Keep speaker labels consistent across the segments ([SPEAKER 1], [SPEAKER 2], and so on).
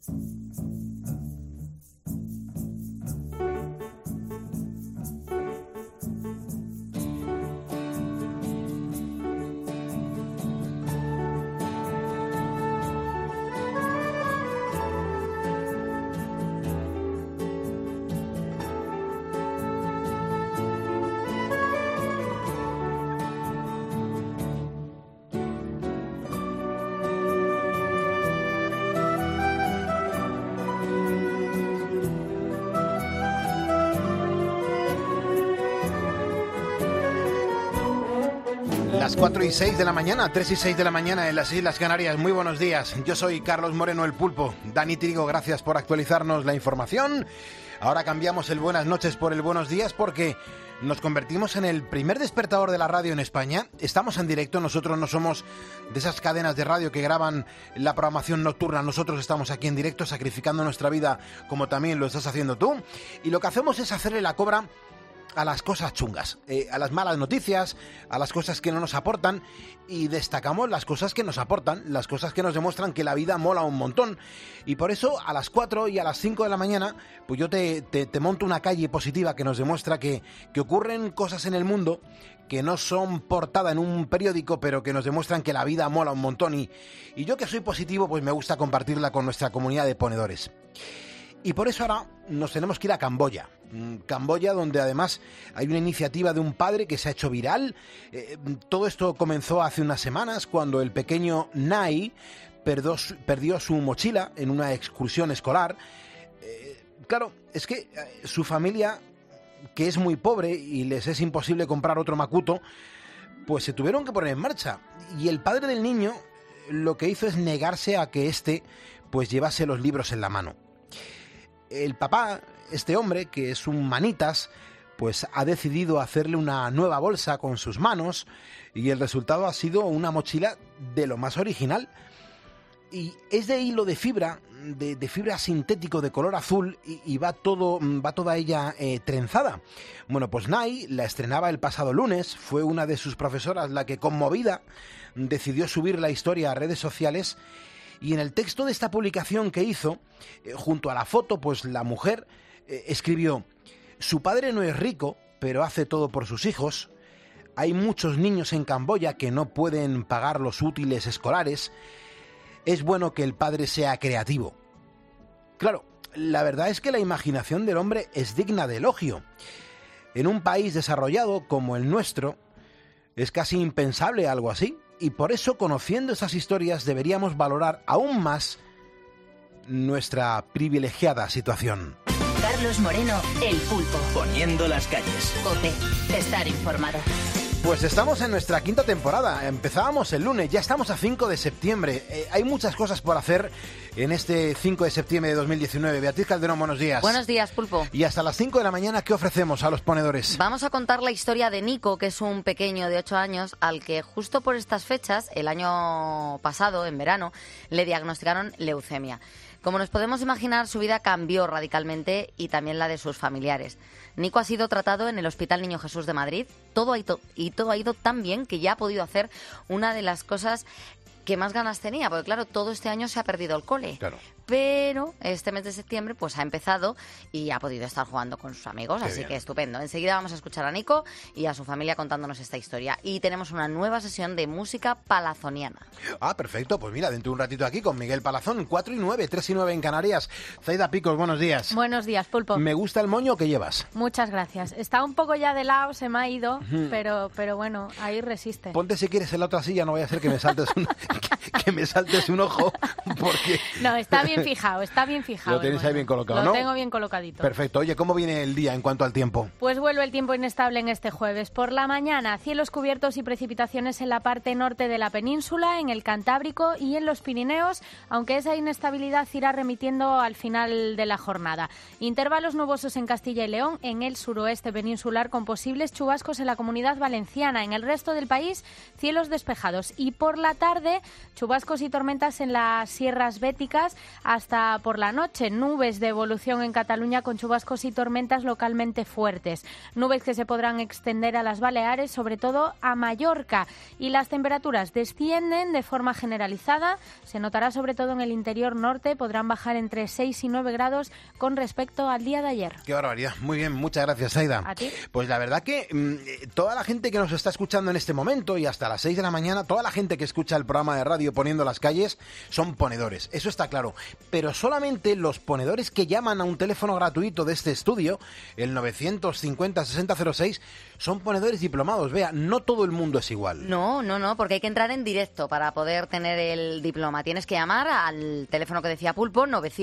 [SPEAKER 1] Las 4 y 6 de la mañana, 3 y 6 de la mañana en las Islas Canarias. Muy buenos días. Yo soy Carlos Moreno, el Pulpo. Dani Trigo, gracias por actualizarnos la información. Ahora cambiamos el buenas noches por el buenos días porque nos convertimos en el primer despertador de la radio en España. Estamos en directo, nosotros no somos de esas cadenas de radio que graban la programación nocturna. Nosotros estamos aquí en directo sacrificando nuestra vida como también lo estás haciendo tú. Y lo que hacemos es hacerle la cobra a las cosas chungas, a las malas noticias, a las cosas que no nos aportan, y destacamos las cosas que nos aportan, las cosas que nos demuestran que la vida mola un montón. Y por eso a las 4 y a las 5 de la mañana pues yo te monto una calle positiva que nos demuestra que ocurren cosas en el mundo que no son portada en un periódico, pero que nos demuestran que la vida mola un montón. Y yo, que soy positivo, pues me gusta compartirla con nuestra comunidad de ponedores. Y por eso ahora nos tenemos que ir a Camboya. Camboya, donde además hay una iniciativa de un padre que se ha hecho viral. Todo esto comenzó hace unas semanas cuando el pequeño Nai perdió su mochila en una excursión escolar. Claro, es que su familia, que es muy pobre y les es imposible comprar otro macuto, pues se tuvieron que poner en marcha. Y el padre del niño lo que hizo es negarse a que éste pues llevase los libros en la mano. El papá, este hombre, que es un manitas, pues ha decidido hacerle una nueva bolsa con sus manos y el resultado ha sido una mochila de lo más original. Y es de hilo de fibra, de fibra sintético de color azul y va toda ella trenzada. Bueno, pues Nai la estrenaba el pasado lunes, fue una de sus profesoras la que, conmovida, decidió subir la historia a redes sociales. Y en el texto de esta publicación que hizo, junto a la foto, pues la mujer escribió: su padre no es rico, pero hace todo por sus hijos. Hay muchos niños en Camboya que no pueden pagar los útiles escolares. Es bueno que el padre sea creativo. Claro, la verdad es que la imaginación del hombre es digna de elogio. En un país desarrollado como el nuestro, es casi impensable algo así. Y por eso, conociendo esas historias, deberíamos valorar aún más nuestra privilegiada situación.
[SPEAKER 2] Carlos Moreno, el Pulpo.
[SPEAKER 3] Poniendo las calles.
[SPEAKER 2] COPE. Estar informado.
[SPEAKER 1] Pues estamos en nuestra quinta temporada. Empezábamos el lunes, ya estamos a 5 de septiembre. Hay muchas cosas por hacer en este 5 de septiembre de 2019. Beatriz Calderón, buenos días.
[SPEAKER 4] Buenos días, Pulpo.
[SPEAKER 1] Y hasta las 5 de la mañana, ¿qué ofrecemos a los ponedores?
[SPEAKER 4] Vamos a contar la historia de Nico, que es un pequeño de 8 años, al que justo por estas fechas, el año pasado, en verano, le diagnosticaron leucemia. Como nos podemos imaginar, su vida cambió radicalmente y también la de sus familiares. Nico ha sido tratado en el Hospital Niño Jesús de Madrid. Todo ha ido tan bien que ya ha podido hacer una de las cosas que más ganas tenía, porque claro, todo este año se ha perdido el cole. Claro. Pero este mes de septiembre pues ha empezado y ha podido estar jugando con sus amigos, así que estupendo. Enseguida vamos a escuchar a Nico y a su familia contándonos esta historia. Y tenemos una nueva sesión de música palazoniana.
[SPEAKER 1] Ah, perfecto. Pues mira, dentro de un ratito aquí con Miguel Palazón, 4 y 9, 3 y 9 en Canarias. Zaida Picos, buenos días.
[SPEAKER 5] Buenos días, Pulpo.
[SPEAKER 1] Me gusta el moño que llevas.
[SPEAKER 5] Muchas gracias. Está un poco ya de lado, se me ha ido, pero bueno, ahí resiste.
[SPEAKER 1] Ponte si quieres en la otra silla, no vaya a ser que me saltes que me saltes un ojo, porque...
[SPEAKER 5] No, está bien fijado, está bien fijado.
[SPEAKER 1] Lo tenéis ahí bien colocado, ¿no?
[SPEAKER 5] Lo tengo bien colocadito.
[SPEAKER 1] Perfecto. Oye, ¿cómo viene el día en cuanto al tiempo?
[SPEAKER 5] Pues vuelve el tiempo inestable en este jueves. Por la mañana, cielos cubiertos y precipitaciones en la parte norte de la península, en el Cantábrico y en los Pirineos, aunque esa inestabilidad irá remitiendo al final de la jornada. Intervalos nubosos en Castilla y León, en el suroeste peninsular, con posibles chubascos en la Comunidad Valenciana. En el resto del país, cielos despejados. Y por la tarde, Chubascos y tormentas en las sierras béticas hasta por la noche. Nubes de evolución en Cataluña con chubascos y tormentas localmente fuertes. Nubes que se podrán extender a las Baleares, sobre todo a Mallorca. Y las temperaturas descienden de forma generalizada. Se notará sobre todo en el interior norte. Podrán bajar entre 6 y 9 grados con respecto al día de ayer.
[SPEAKER 1] Qué barbaridad. Muy bien, muchas gracias, Aida.
[SPEAKER 5] ¿A ti?
[SPEAKER 1] Pues la verdad que toda la gente que nos está escuchando en este momento y hasta las 6 de la mañana, toda la gente que escucha el programa de radio Poniendo las Calles son ponedores, eso está claro. Pero solamente los ponedores que llaman a un teléfono gratuito de este estudio, el 950-6006, son ponedores diplomados. Vea, no todo el mundo es igual.
[SPEAKER 4] No, porque hay que entrar en directo para poder tener el diploma. Tienes que llamar al teléfono que decía Pulpo,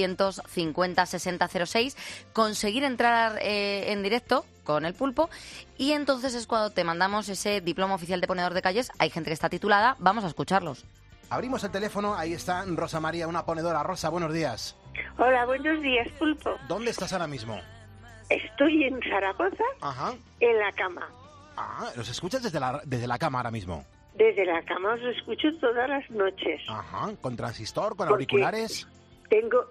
[SPEAKER 4] 950-6006, conseguir entrar en directo con el Pulpo, y entonces es cuando te mandamos ese diploma oficial de ponedor de calles. Hay gente que está titulada, vamos a escucharlos.
[SPEAKER 1] Abrimos el teléfono, ahí está Rosa María, una ponedora. Rosa, buenos días.
[SPEAKER 3] Hola, buenos días, Pulpo.
[SPEAKER 1] ¿Dónde estás ahora mismo?
[SPEAKER 3] Estoy en Zaragoza,
[SPEAKER 1] Ajá.
[SPEAKER 3] en la cama.
[SPEAKER 1] Ah, ¿los escuchas desde la cama ahora mismo?
[SPEAKER 3] Desde la cama os escucho todas las noches.
[SPEAKER 1] Ajá, ¿con transistor, con
[SPEAKER 3] Porque
[SPEAKER 1] auriculares?
[SPEAKER 3] Tengo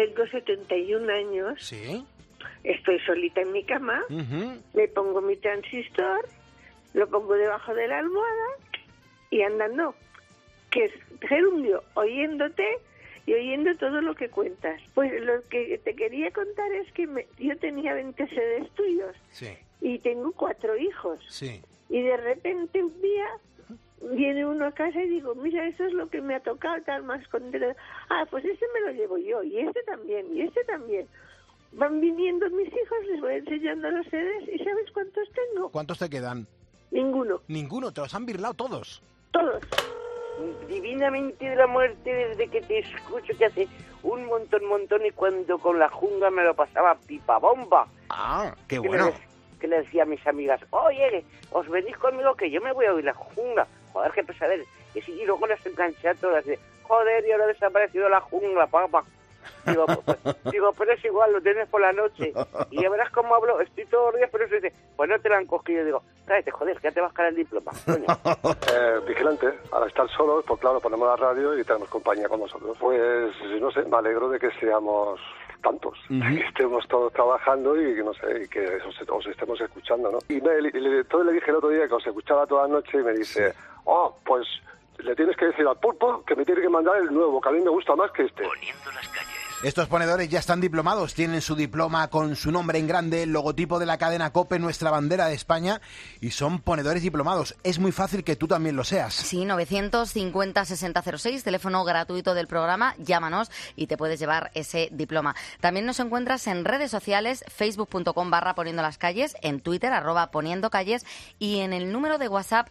[SPEAKER 3] 71 años,
[SPEAKER 1] Sí.
[SPEAKER 3] estoy solita en mi cama, me pongo mi transistor, lo pongo debajo de la almohada y andando, que es gerundio, oyéndote y oyendo todo lo que cuentas. Pues lo que te quería contar es que yo tenía 20 CDs tuyos,
[SPEAKER 1] Sí.
[SPEAKER 3] y tengo 4 hijos.
[SPEAKER 1] Sí.
[SPEAKER 3] Y de repente un día viene uno a casa y digo, mira, eso es lo que me ha tocado, tal, más contento. Ah, pues ese me lo llevo yo, y este también, y este también. Van viniendo mis hijos, les voy enseñando los CDs, ¿y sabes cuántos tengo?
[SPEAKER 1] ¿Cuántos te quedan?
[SPEAKER 3] Ninguno,
[SPEAKER 1] Ninguno, te los han birlado todos.
[SPEAKER 3] todos.
[SPEAKER 6] Divinamente de la muerte, desde que te escucho, que hace un montón, y cuando con la jungla me lo pasaba pipa bomba.
[SPEAKER 1] Ah, qué
[SPEAKER 6] Que
[SPEAKER 1] bueno.
[SPEAKER 6] que le decía a mis amigas, oye, os venís conmigo que yo me voy a oír la jungla. Joder, qué pesadero. Y luego las enganché a todas de, joder, y ahora ha desaparecido la jungla, papá. Digo, pero es igual, lo tienes por la noche. Y ya verás cómo hablo, estoy todo días, pero eso dice, pues no te la han cogido. Digo, cállate, joder, que ya te vas a caer el diploma, coño.
[SPEAKER 7] Vigilante, al estar solos, pues claro, ponemos la radio y tenemos compañía con nosotros. Pues, no sé, me alegro de que seamos tantos, que estemos todos trabajando y que, no sé, y que os estemos escuchando, ¿no? Y entonces le dije el otro día que os escuchaba toda la noche y me dice, pues le tienes que decir al Pulpo que me tiene que mandar el nuevo, que a mí me gusta más que este.
[SPEAKER 8] Poniendo las calles.
[SPEAKER 1] Estos ponedores ya están diplomados, tienen su diploma con su nombre en grande, el logotipo de la cadena COPE, nuestra bandera de España, y son ponedores diplomados. Es muy fácil que tú también lo seas.
[SPEAKER 4] Sí, 950-6006, teléfono gratuito del programa, llámanos y te puedes llevar ese diploma. También nos encuentras en redes sociales, facebook.com/poniendo las calles, en Twitter, @poniendo calles, y en el número de WhatsApp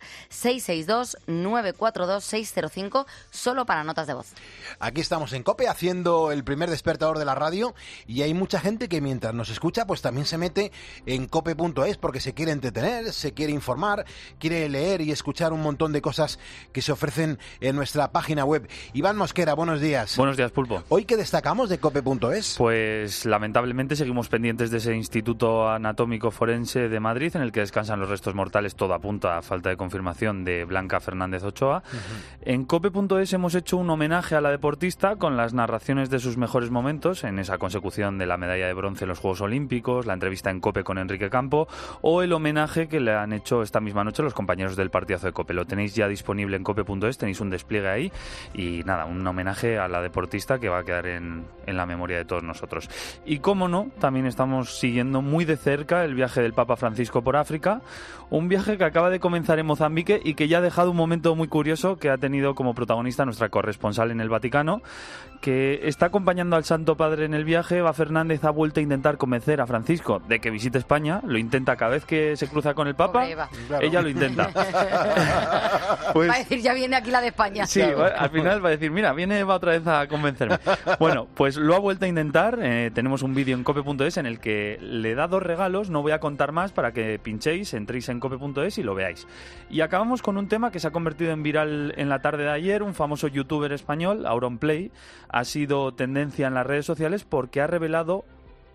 [SPEAKER 4] 662-942-605, solo para notas de voz.
[SPEAKER 1] Aquí estamos en COPE haciendo el primer despertador de la radio, y hay mucha gente que mientras nos escucha pues también se mete en cope.es porque se quiere entretener, se quiere informar, quiere leer y escuchar un montón de cosas que se ofrecen en nuestra página web. Iván Mosquera, buenos días.
[SPEAKER 9] Buenos días, Pulpo.
[SPEAKER 1] ¿Hoy qué destacamos de cope.es?
[SPEAKER 9] Pues lamentablemente seguimos pendientes de ese Instituto Anatómico Forense de Madrid en el que descansan los restos mortales, todo apunta a falta de confirmación, de Blanca Fernández Ochoa. En cope.es hemos hecho un homenaje a la deportista con las narraciones de sus mejores momentos en esa consecución de la medalla de bronce en los Juegos Olímpicos, la entrevista en COPE con Enrique Campo o el homenaje que le han hecho esta misma noche los compañeros del partidazo de COPE. Lo tenéis ya disponible en cope.es, tenéis un despliegue ahí y nada, un homenaje a la deportista que va a quedar en la memoria de todos nosotros. Y cómo no, también estamos siguiendo muy de cerca el viaje del Papa Francisco por África, un viaje que acaba de comenzar en Mozambique y que ya ha dejado un momento muy curioso que ha tenido como protagonista nuestra corresponsal en el Vaticano, que está acompañando al Santo Padre en el viaje. Eva Fernández ha vuelto a intentar convencer a Francisco de que visite España, lo intenta cada vez que se cruza con el Papa,
[SPEAKER 1] Claro.
[SPEAKER 9] ella lo intenta.
[SPEAKER 4] Pues, va a decir, ya viene aquí la de España.
[SPEAKER 9] Sí, al final va a decir, mira, viene Eva otra vez a convencerme. Bueno, pues lo ha vuelto a intentar, tenemos un vídeo en cope.es en el que le da 2 regalos, no voy a contar más para que pinchéis, entréis en cope.es y lo veáis. Y acabamos con un tema que se ha convertido en viral en la tarde de ayer, un famoso youtuber español, Auronplay, ha sido tendencia en las redes sociales porque ha revelado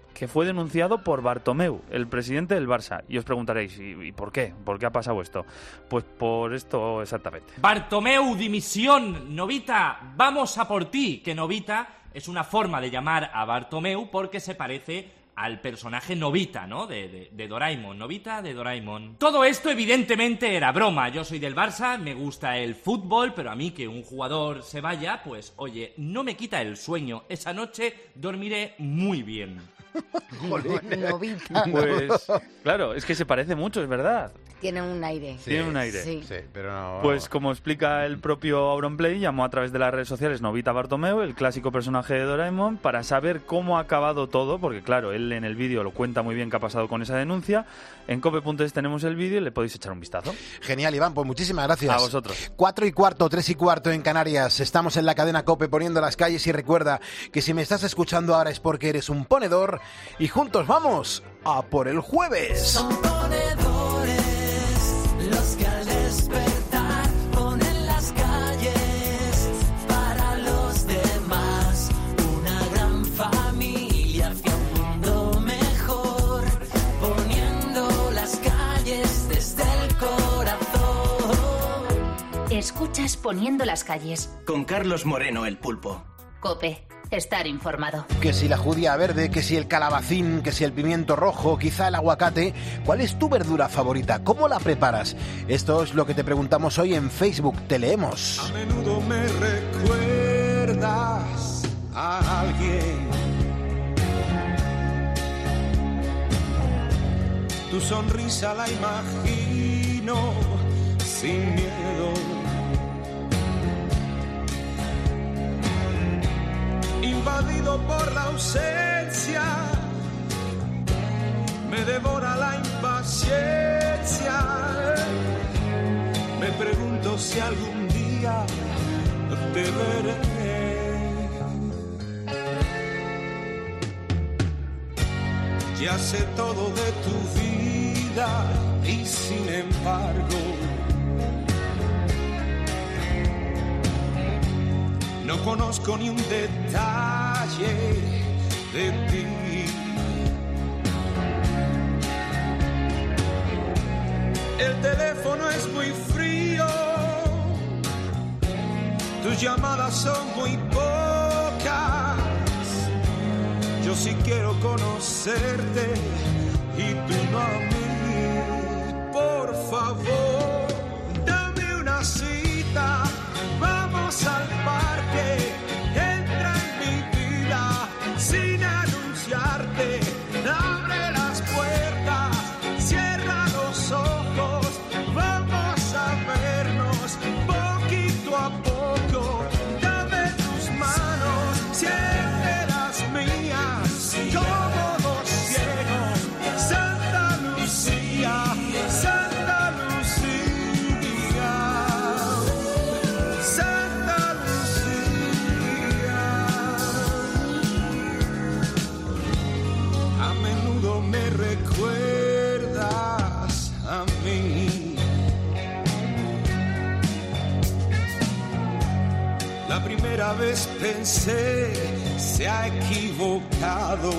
[SPEAKER 9] que fue denunciado por Bartomeu, el presidente del Barça. Y os preguntaréis, ¿y por qué? ¿Por qué ha pasado esto? Pues por esto exactamente.
[SPEAKER 8] Bartomeu, dimisión. Novita, vamos a por ti. Que Novita es una forma de llamar a Bartomeu porque se parece al personaje Novita, ¿no? De Doraemon. Novita de Doraemon. Todo esto evidentemente era broma. Yo soy del Barça, me gusta el fútbol, pero a mí que un jugador se vaya, pues oye, no me quita el sueño. Esa noche dormiré muy bien.
[SPEAKER 4] Novita.
[SPEAKER 9] Pues claro, es que se parece mucho, es verdad.
[SPEAKER 4] Tiene un aire.
[SPEAKER 9] Sí, tiene un aire.
[SPEAKER 4] Sí.
[SPEAKER 1] Sí, pero no...
[SPEAKER 9] Pues como explica el propio Auronplay, llamó a través de las redes sociales Novita Bartomeu, el clásico personaje de Doraemon, para saber cómo ha acabado todo, porque claro, él en el vídeo lo cuenta muy bien qué ha pasado con esa denuncia. En cope.es tenemos el vídeo y le podéis echar un vistazo.
[SPEAKER 1] Genial, Iván, pues muchísimas gracias.
[SPEAKER 9] A vosotros.
[SPEAKER 1] 4:15, 3:15 en Canarias. Estamos en la cadena COPE poniendo las calles y recuerda que si me estás escuchando ahora es porque eres un ponedor y juntos vamos a por el jueves.
[SPEAKER 10] Son ponedores los que al despertar ponen las calles para los demás. Una gran familia hacia un mundo mejor, poniendo las calles desde el corazón.
[SPEAKER 2] Escuchas Poniendo las calles.
[SPEAKER 11] Con Carlos Moreno, el pulpo.
[SPEAKER 2] COPE. Estar informado.
[SPEAKER 1] Que si la judía verde, que si el calabacín, que si el pimiento rojo, quizá el aguacate. ¿Cuál es tu verdura favorita? ¿Cómo la preparas? Esto es lo que te preguntamos hoy en Facebook. Te leemos.
[SPEAKER 12] A menudo me recuerdas a alguien. Tu sonrisa la imagino sin miedo. Invadido por la ausencia, me devora la impaciencia. Me pregunto si algún día te veré. Ya sé todo de tu vida y sin embargo no conozco ni un detalle de ti. El teléfono es muy frío, tus llamadas son muy pocas. Yo sí quiero conocerte y tú no a mí. Por favor, dame una cita. Vamos al parque, entra en mi vida sin anunciarte. Abre las puertas, cierra los ojos. Vamos a vernos poquito a poco. Dame tus manos, siempre las mías. Como dos ciegos, Santa Lucía, Santa Lucía. Recuerdas a mí. La primera vez pensé se ha equivocado.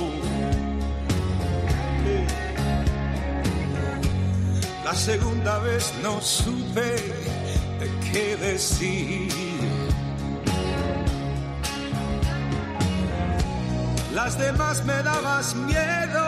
[SPEAKER 12] La segunda vez no supe qué decir. Las demás me dabas miedo,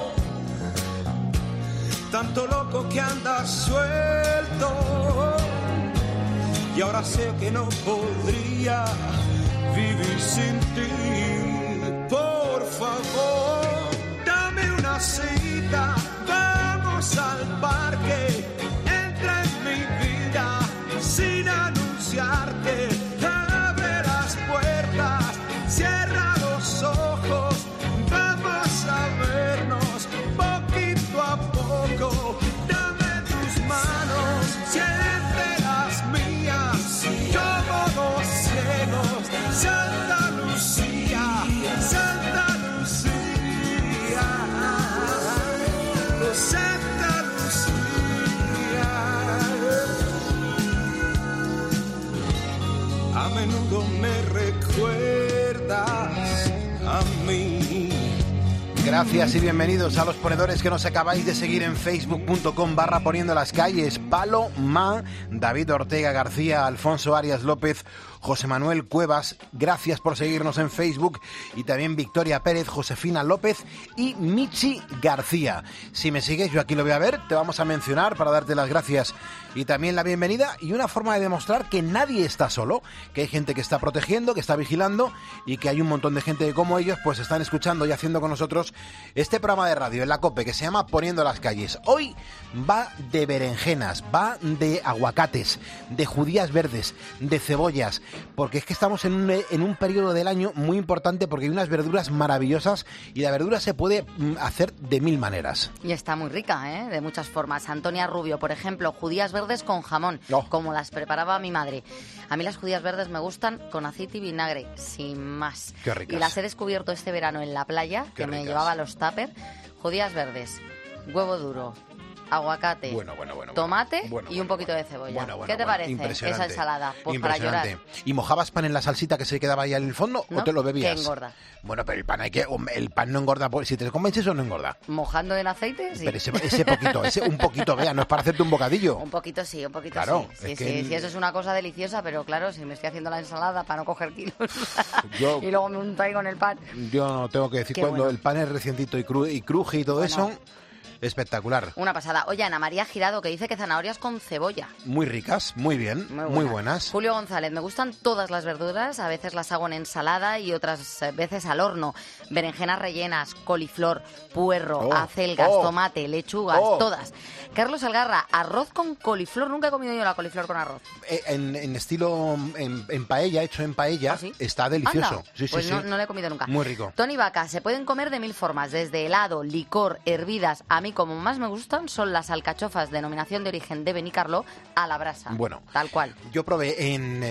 [SPEAKER 12] tanto loco que andas suelto. Y ahora sé que no podría vivir sin ti. Por favor, dame una cita. Vamos al parque. Entra en mi vida sin anunciarte. Abre las puertas, cierra los ojos. Vamos a vernos poquito a poco. Dame tus manos, siempre las mías. Como dos ciegos, Santa Lucía.
[SPEAKER 1] Gracias y bienvenidos a los ponedores que nos acabáis de seguir en facebook.com/poniendo las calles. Paloma, David Ortega García, Alfonso Arias López, José Manuel Cuevas, gracias por seguirnos en Facebook, y también Victoria Pérez, Josefina López y Michi García. Si me sigues, yo aquí lo voy a ver, te vamos a mencionar para darte las gracias y también la bienvenida, y una forma de demostrar que nadie está solo, que hay gente que está protegiendo, que está vigilando, y que hay un montón de gente que, como ellos, pues están escuchando y haciendo con nosotros este programa de radio en la COPE que se llama Poniendo las calles. Hoy va de berenjenas, va de aguacates, de judías verdes, de cebollas, porque es que estamos en un periodo del año muy importante, porque hay unas verduras maravillosas y la verdura se puede hacer de mil maneras.
[SPEAKER 4] Y está muy rica, ¿eh? De muchas formas. Antonia Rubio, por ejemplo, judías verdes con jamón, como las preparaba mi madre. A mí las judías verdes me gustan con aceite y vinagre, sin más.
[SPEAKER 1] Qué ricas.
[SPEAKER 4] Y las he descubierto este verano en la playa,
[SPEAKER 1] Qué
[SPEAKER 4] que me
[SPEAKER 1] ricas.
[SPEAKER 4] llevaba los tupper. Judías verdes, huevo duro, aguacate, tomate y un poquito de cebolla. ¿Qué te parece esa ensalada? Pues para llorar.
[SPEAKER 1] ¿Y mojabas pan en la salsita que se quedaba ahí en el fondo o te lo bebías?
[SPEAKER 4] Que engorda.
[SPEAKER 1] Bueno, pero el pan no engorda, si te convences o no engorda.
[SPEAKER 4] Mojando en aceite, sí.
[SPEAKER 1] Pero ese poquito, un poquito, vea, no es para hacerte un bocadillo.
[SPEAKER 4] Un poquito sí, un poquito
[SPEAKER 1] claro,
[SPEAKER 4] sí. Sí, eso es una cosa deliciosa, pero claro, si me estoy haciendo la ensalada para no coger kilos y luego me unto ahí con el pan.
[SPEAKER 1] Yo no tengo que decir,
[SPEAKER 4] Qué
[SPEAKER 1] cuando
[SPEAKER 4] bueno.
[SPEAKER 1] el pan es recientito y cruje y todo eso, espectacular.
[SPEAKER 4] Una pasada. Oye, Ana María Girado, que dice que zanahorias con cebolla.
[SPEAKER 1] Muy ricas, muy bien, muy buenas.
[SPEAKER 4] Julio González, me gustan todas las verduras, a veces las hago en ensalada y otras veces al horno. Berenjenas rellenas, coliflor, puerro, acelgas, tomate, lechugas, todas. Carlos Algarra, arroz con coliflor. Nunca he comido yo la coliflor con arroz.
[SPEAKER 1] En estilo, en paella, hecho en paella, está delicioso.
[SPEAKER 4] Anda,
[SPEAKER 1] Sí,
[SPEAKER 4] pues
[SPEAKER 1] sí,
[SPEAKER 4] no,
[SPEAKER 1] sí.
[SPEAKER 4] no lo he comido nunca.
[SPEAKER 1] Muy rico.
[SPEAKER 4] Tony Vaca, se pueden comer de mil formas, desde helado, licor, hervidas. A mí como más me gustan son las alcachofas, denominación de origen de Benicarló, a la brasa.
[SPEAKER 1] Bueno,
[SPEAKER 4] tal cual.
[SPEAKER 1] Yo probé en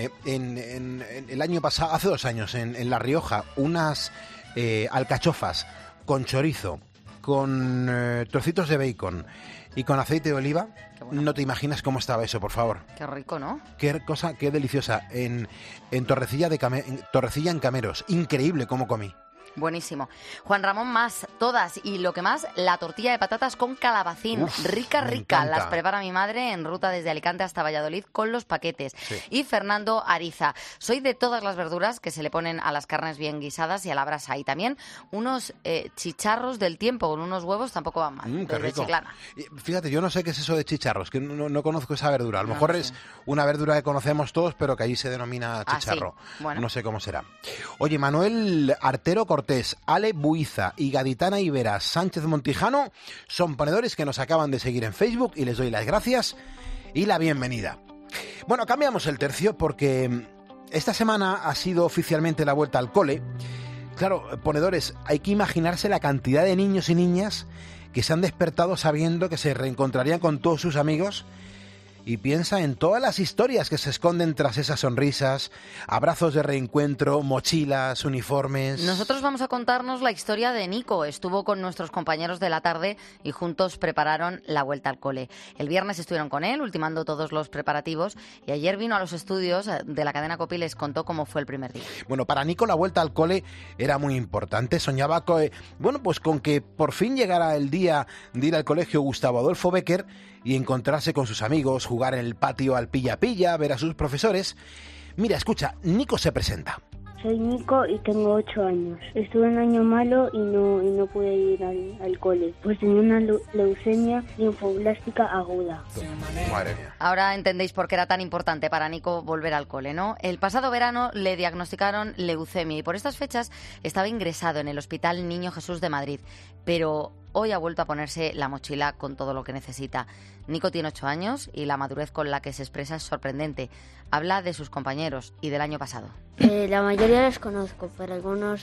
[SPEAKER 1] el año pasado, hace 2 años, en La Rioja, unas alcachofas con chorizo, con trocitos de bacon y con aceite de oliva. No te imaginas cómo estaba eso, por favor.
[SPEAKER 4] Qué rico, ¿no?
[SPEAKER 1] Qué cosa, qué deliciosa. En torrecilla en Cameros. Increíble cómo comí.
[SPEAKER 4] Buenísimo. Juan Ramón, más, todas. Y lo que más, la tortilla de patatas con calabacín.
[SPEAKER 1] Uf,
[SPEAKER 4] rica,
[SPEAKER 1] me
[SPEAKER 4] rica.
[SPEAKER 1] encanta.
[SPEAKER 4] Las prepara mi madre en ruta desde Alicante hasta Valladolid con los paquetes.
[SPEAKER 1] Sí.
[SPEAKER 4] Y Fernando Ariza. Soy de todas las verduras que se le ponen a las carnes bien guisadas y a la brasa. Y también unos chicharros del tiempo con unos huevos tampoco van mal.
[SPEAKER 1] Qué
[SPEAKER 4] Desde
[SPEAKER 1] rico.
[SPEAKER 4] Chiclana.
[SPEAKER 1] Fíjate, yo no sé qué es eso de chicharros, que no conozco esa verdura. A lo mejor es una verdura que conocemos todos, pero que allí se denomina chicharro.
[SPEAKER 4] sí. Bueno.
[SPEAKER 1] No sé cómo será. Oye, Manuel Artero Cortés, Ale Buiza y Gaditana Ibera Sánchez Montijano son ponedores que nos acaban de seguir en Facebook y les doy las gracias y la bienvenida. Bueno, cambiamos el tercio porque esta semana ha sido oficialmente la vuelta al cole. Claro, ponedores, hay que imaginarse la cantidad de niños y niñas que se han despertado sabiendo que se reencontrarían con todos sus amigos, y piensa en todas las historias que se esconden tras esas sonrisas, abrazos de reencuentro, mochilas, uniformes.
[SPEAKER 4] Nosotros vamos a contarnos la historia de Nico. Estuvo con nuestros compañeros de la tarde y juntos prepararon la vuelta al cole. El viernes estuvieron con él, ultimando todos los preparativos, y ayer vino a los estudios de la cadena COPE y les contó cómo fue el primer día.
[SPEAKER 1] Bueno, para Nico la vuelta al cole era muy importante. Soñaba con que por fin llegara el día de ir al colegio Gustavo Adolfo Bécquer y encontrarse con sus amigos, jugar en el patio al pilla-pilla, ver a sus profesores. Mira, escucha, Nico se presenta.
[SPEAKER 13] Soy Nico y tengo 8 años. Estuve en año malo y no pude ir al cole, pues tenía una leucemia linfoblástica aguda.
[SPEAKER 1] Madre mía.
[SPEAKER 4] Ahora entendéis por qué era tan importante para Nico volver al cole, ¿no? El pasado verano le diagnosticaron leucemia y por estas fechas estaba ingresado en el Hospital Niño Jesús de Madrid, pero hoy ha vuelto a ponerse la mochila con todo lo que necesita. Nico tiene 8 años y la madurez con la que se expresa es sorprendente. Habla de sus compañeros y del año pasado.
[SPEAKER 13] La mayoría los conozco, pero algunos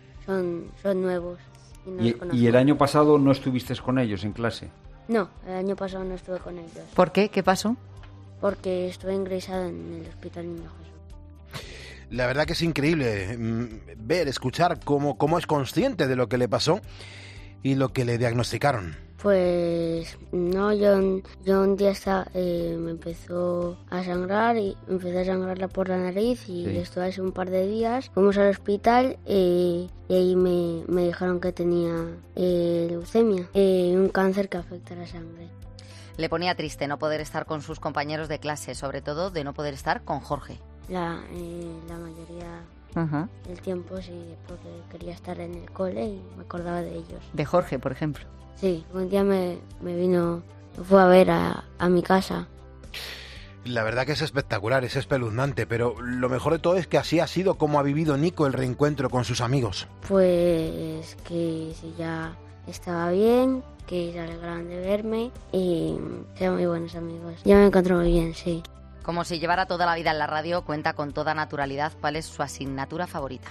[SPEAKER 13] son nuevos. Y no los conozco.
[SPEAKER 14] ¿Y el año pasado no estuviste con ellos en clase?
[SPEAKER 13] No, el año pasado no estuve con ellos.
[SPEAKER 4] ¿Por qué? ¿Qué pasó?
[SPEAKER 13] Porque estuve ingresada en el Hospital Niño Jesús.
[SPEAKER 1] La verdad que es increíble ver, escuchar cómo es consciente de lo que le pasó y lo que le diagnosticaron.
[SPEAKER 13] Pues no, yo un día me empezó a sangrar y empecé a sangrarla por la nariz y estuve así un par de días. Fuimos al hospital y ahí me dijeron que tenía leucemia, un cáncer que afecta a la sangre.
[SPEAKER 4] Le ponía triste no poder estar con sus compañeros de clase, sobre todo de no poder estar con Jorge.
[SPEAKER 13] La mayoría del tiempo sí, porque quería estar en el cole y me acordaba de ellos.
[SPEAKER 4] ¿De Jorge, por ejemplo?
[SPEAKER 13] Sí, un día me fue a ver a mi casa.
[SPEAKER 1] La verdad que es espectacular, es espeluznante, pero lo mejor de todo es que así ha sido como ha vivido Nico el reencuentro con sus amigos.
[SPEAKER 13] Pues que si ya estaba bien, que se alegraron de verme y sean muy buenos amigos. Ya me encuentro muy bien, sí.
[SPEAKER 4] Como si llevara toda la vida en la radio, cuenta con toda naturalidad cuál es su asignatura favorita.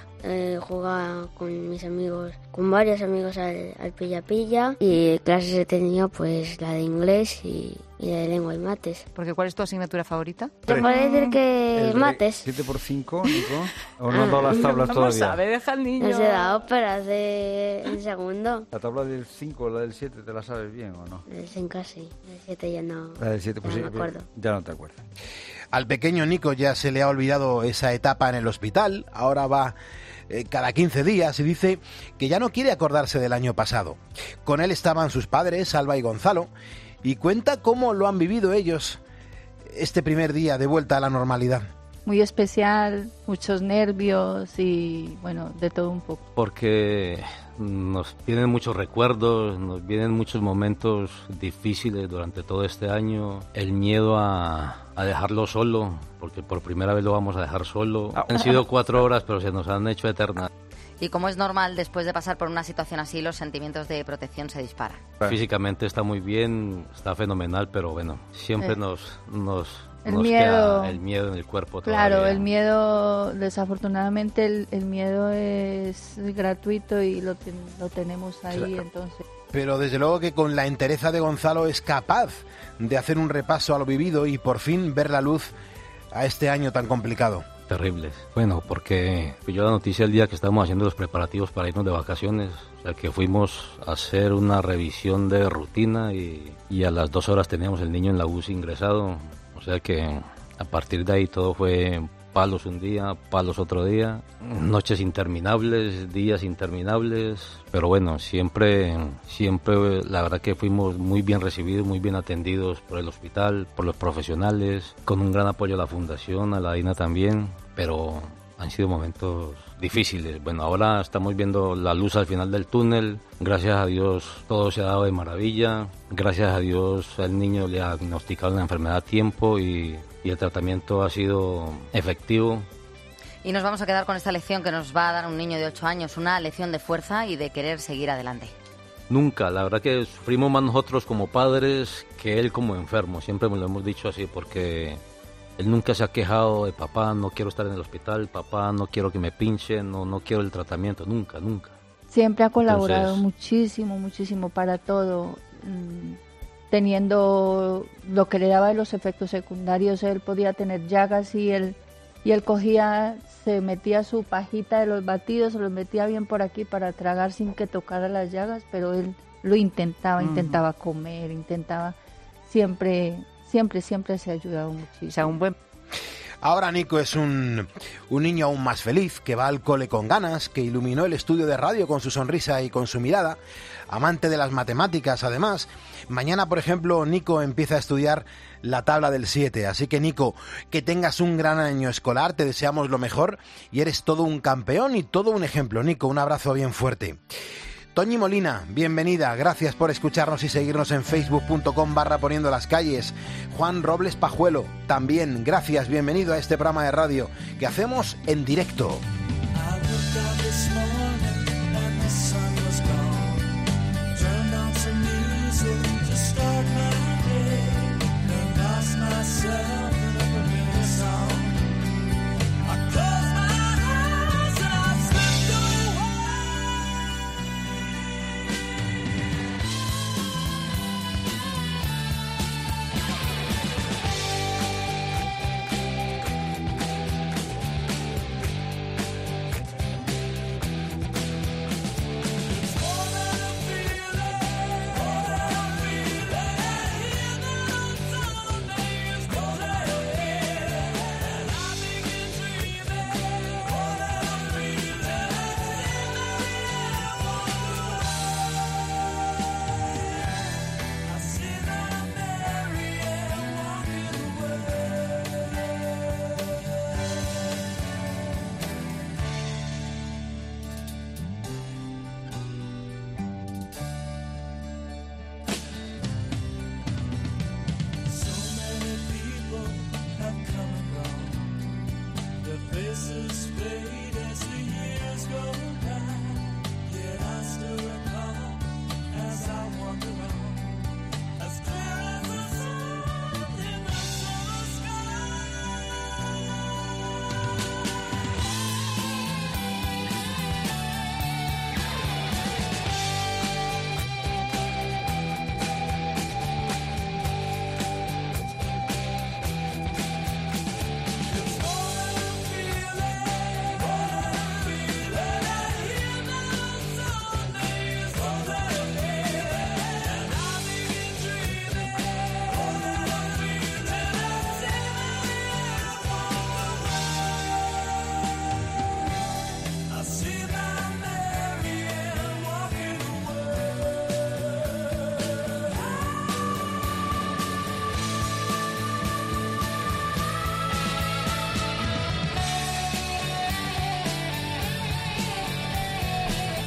[SPEAKER 13] Jugaba con mis amigos, con varios amigos al pilla-pilla, y clases he tenido pues la de inglés y la de lengua y mates.
[SPEAKER 15] Porque ¿cuál es tu asignatura favorita?
[SPEAKER 13] Te puedo decir que mates.
[SPEAKER 14] 7x5, Nico. ¿O no han dado las tablas todavía?
[SPEAKER 15] No sabe, deja al niño.
[SPEAKER 13] Las he dado, pero hace el segundo.
[SPEAKER 14] ¿La tabla del 5 o la del 7 te la sabes bien o no?
[SPEAKER 13] Del 5 sí, del 7 ya no.
[SPEAKER 14] La del 7 pues
[SPEAKER 13] ya
[SPEAKER 14] sí,
[SPEAKER 13] no me acuerdo.
[SPEAKER 14] Ya no te acuerdas.
[SPEAKER 1] Al pequeño Nico ya se le ha olvidado esa etapa en el hospital, ahora va cada 15 días y dice que ya no quiere acordarse del año pasado. Con él estaban sus padres, Alba y Gonzalo, y cuenta cómo lo han vivido ellos este primer día de vuelta a la normalidad.
[SPEAKER 16] Muy especial, muchos nervios y bueno, de todo un poco.
[SPEAKER 17] Porque nos vienen muchos recuerdos, nos vienen muchos momentos difíciles durante todo este año. El miedo a dejarlo solo, porque por primera vez lo vamos a dejar solo. Han sido 4 horas, pero se nos han hecho eternas.
[SPEAKER 4] Y como es normal, después de pasar por una situación así, los sentimientos de protección se disparan.
[SPEAKER 17] Físicamente está muy bien, está fenomenal, pero bueno, siempre nos
[SPEAKER 16] miedo,
[SPEAKER 17] queda el miedo en el cuerpo todavía.
[SPEAKER 16] Claro, el miedo, desafortunadamente el miedo es gratuito y lo tenemos ahí, claro. Entonces.
[SPEAKER 1] Pero desde luego que con la entereza de Gonzalo es capaz de hacer un repaso a lo vivido y por fin ver la luz a este año tan complicado.
[SPEAKER 17] Terribles. Bueno, porque yo la noticia el día que estábamos haciendo los preparativos para irnos de vacaciones, o sea que fuimos a hacer una revisión de rutina y a las 2 horas teníamos el niño en la UCI ingresado, o sea que a partir de ahí todo fue palos un día, palos otro día, noches interminables, días interminables, pero bueno, siempre la verdad que fuimos muy bien recibidos, muy bien atendidos por el hospital, por los profesionales, con un gran apoyo a la fundación, a la DINA también, pero han sido momentos difíciles. Bueno, ahora estamos viendo la luz al final del túnel, gracias a Dios todo se ha dado de maravilla, gracias a Dios al niño le diagnosticaron la enfermedad a tiempo y el tratamiento ha sido efectivo.
[SPEAKER 4] Y nos vamos a quedar con esta lección que nos va a dar un niño de 8 años, una lección de fuerza y de querer seguir adelante.
[SPEAKER 17] Nunca, la verdad que sufrimos más nosotros como padres que él como enfermo, siempre me lo hemos dicho así, porque él nunca se ha quejado de papá, no quiero estar en el hospital, papá, no quiero que me pinchen, no quiero el tratamiento, nunca.
[SPEAKER 16] Siempre ha colaborado muchísimo para todo. Teniendo lo que le daba de los efectos secundarios, él podía tener llagas y él cogía, se metía su pajita de los batidos, se los metía bien por aquí para tragar sin que tocara las llagas, pero él lo intentaba comer, siempre se ha ayudado muchísimo.
[SPEAKER 15] O sea, un buen...
[SPEAKER 1] Ahora Nico es un niño aún más feliz, que va al cole con ganas, que iluminó el estudio de radio con su sonrisa y con su mirada, amante de las matemáticas además. Mañana, por ejemplo, Nico empieza a estudiar la tabla del 7, así que Nico, que tengas un gran año escolar, te deseamos lo mejor y eres todo un campeón y todo un ejemplo. Nico, un abrazo bien fuerte. Toñi Molina, bienvenida, gracias por escucharnos y seguirnos en facebook.com/poniendo las calles. Juan Robles Pajuelo, también, gracias, bienvenido a este programa de radio que hacemos en directo.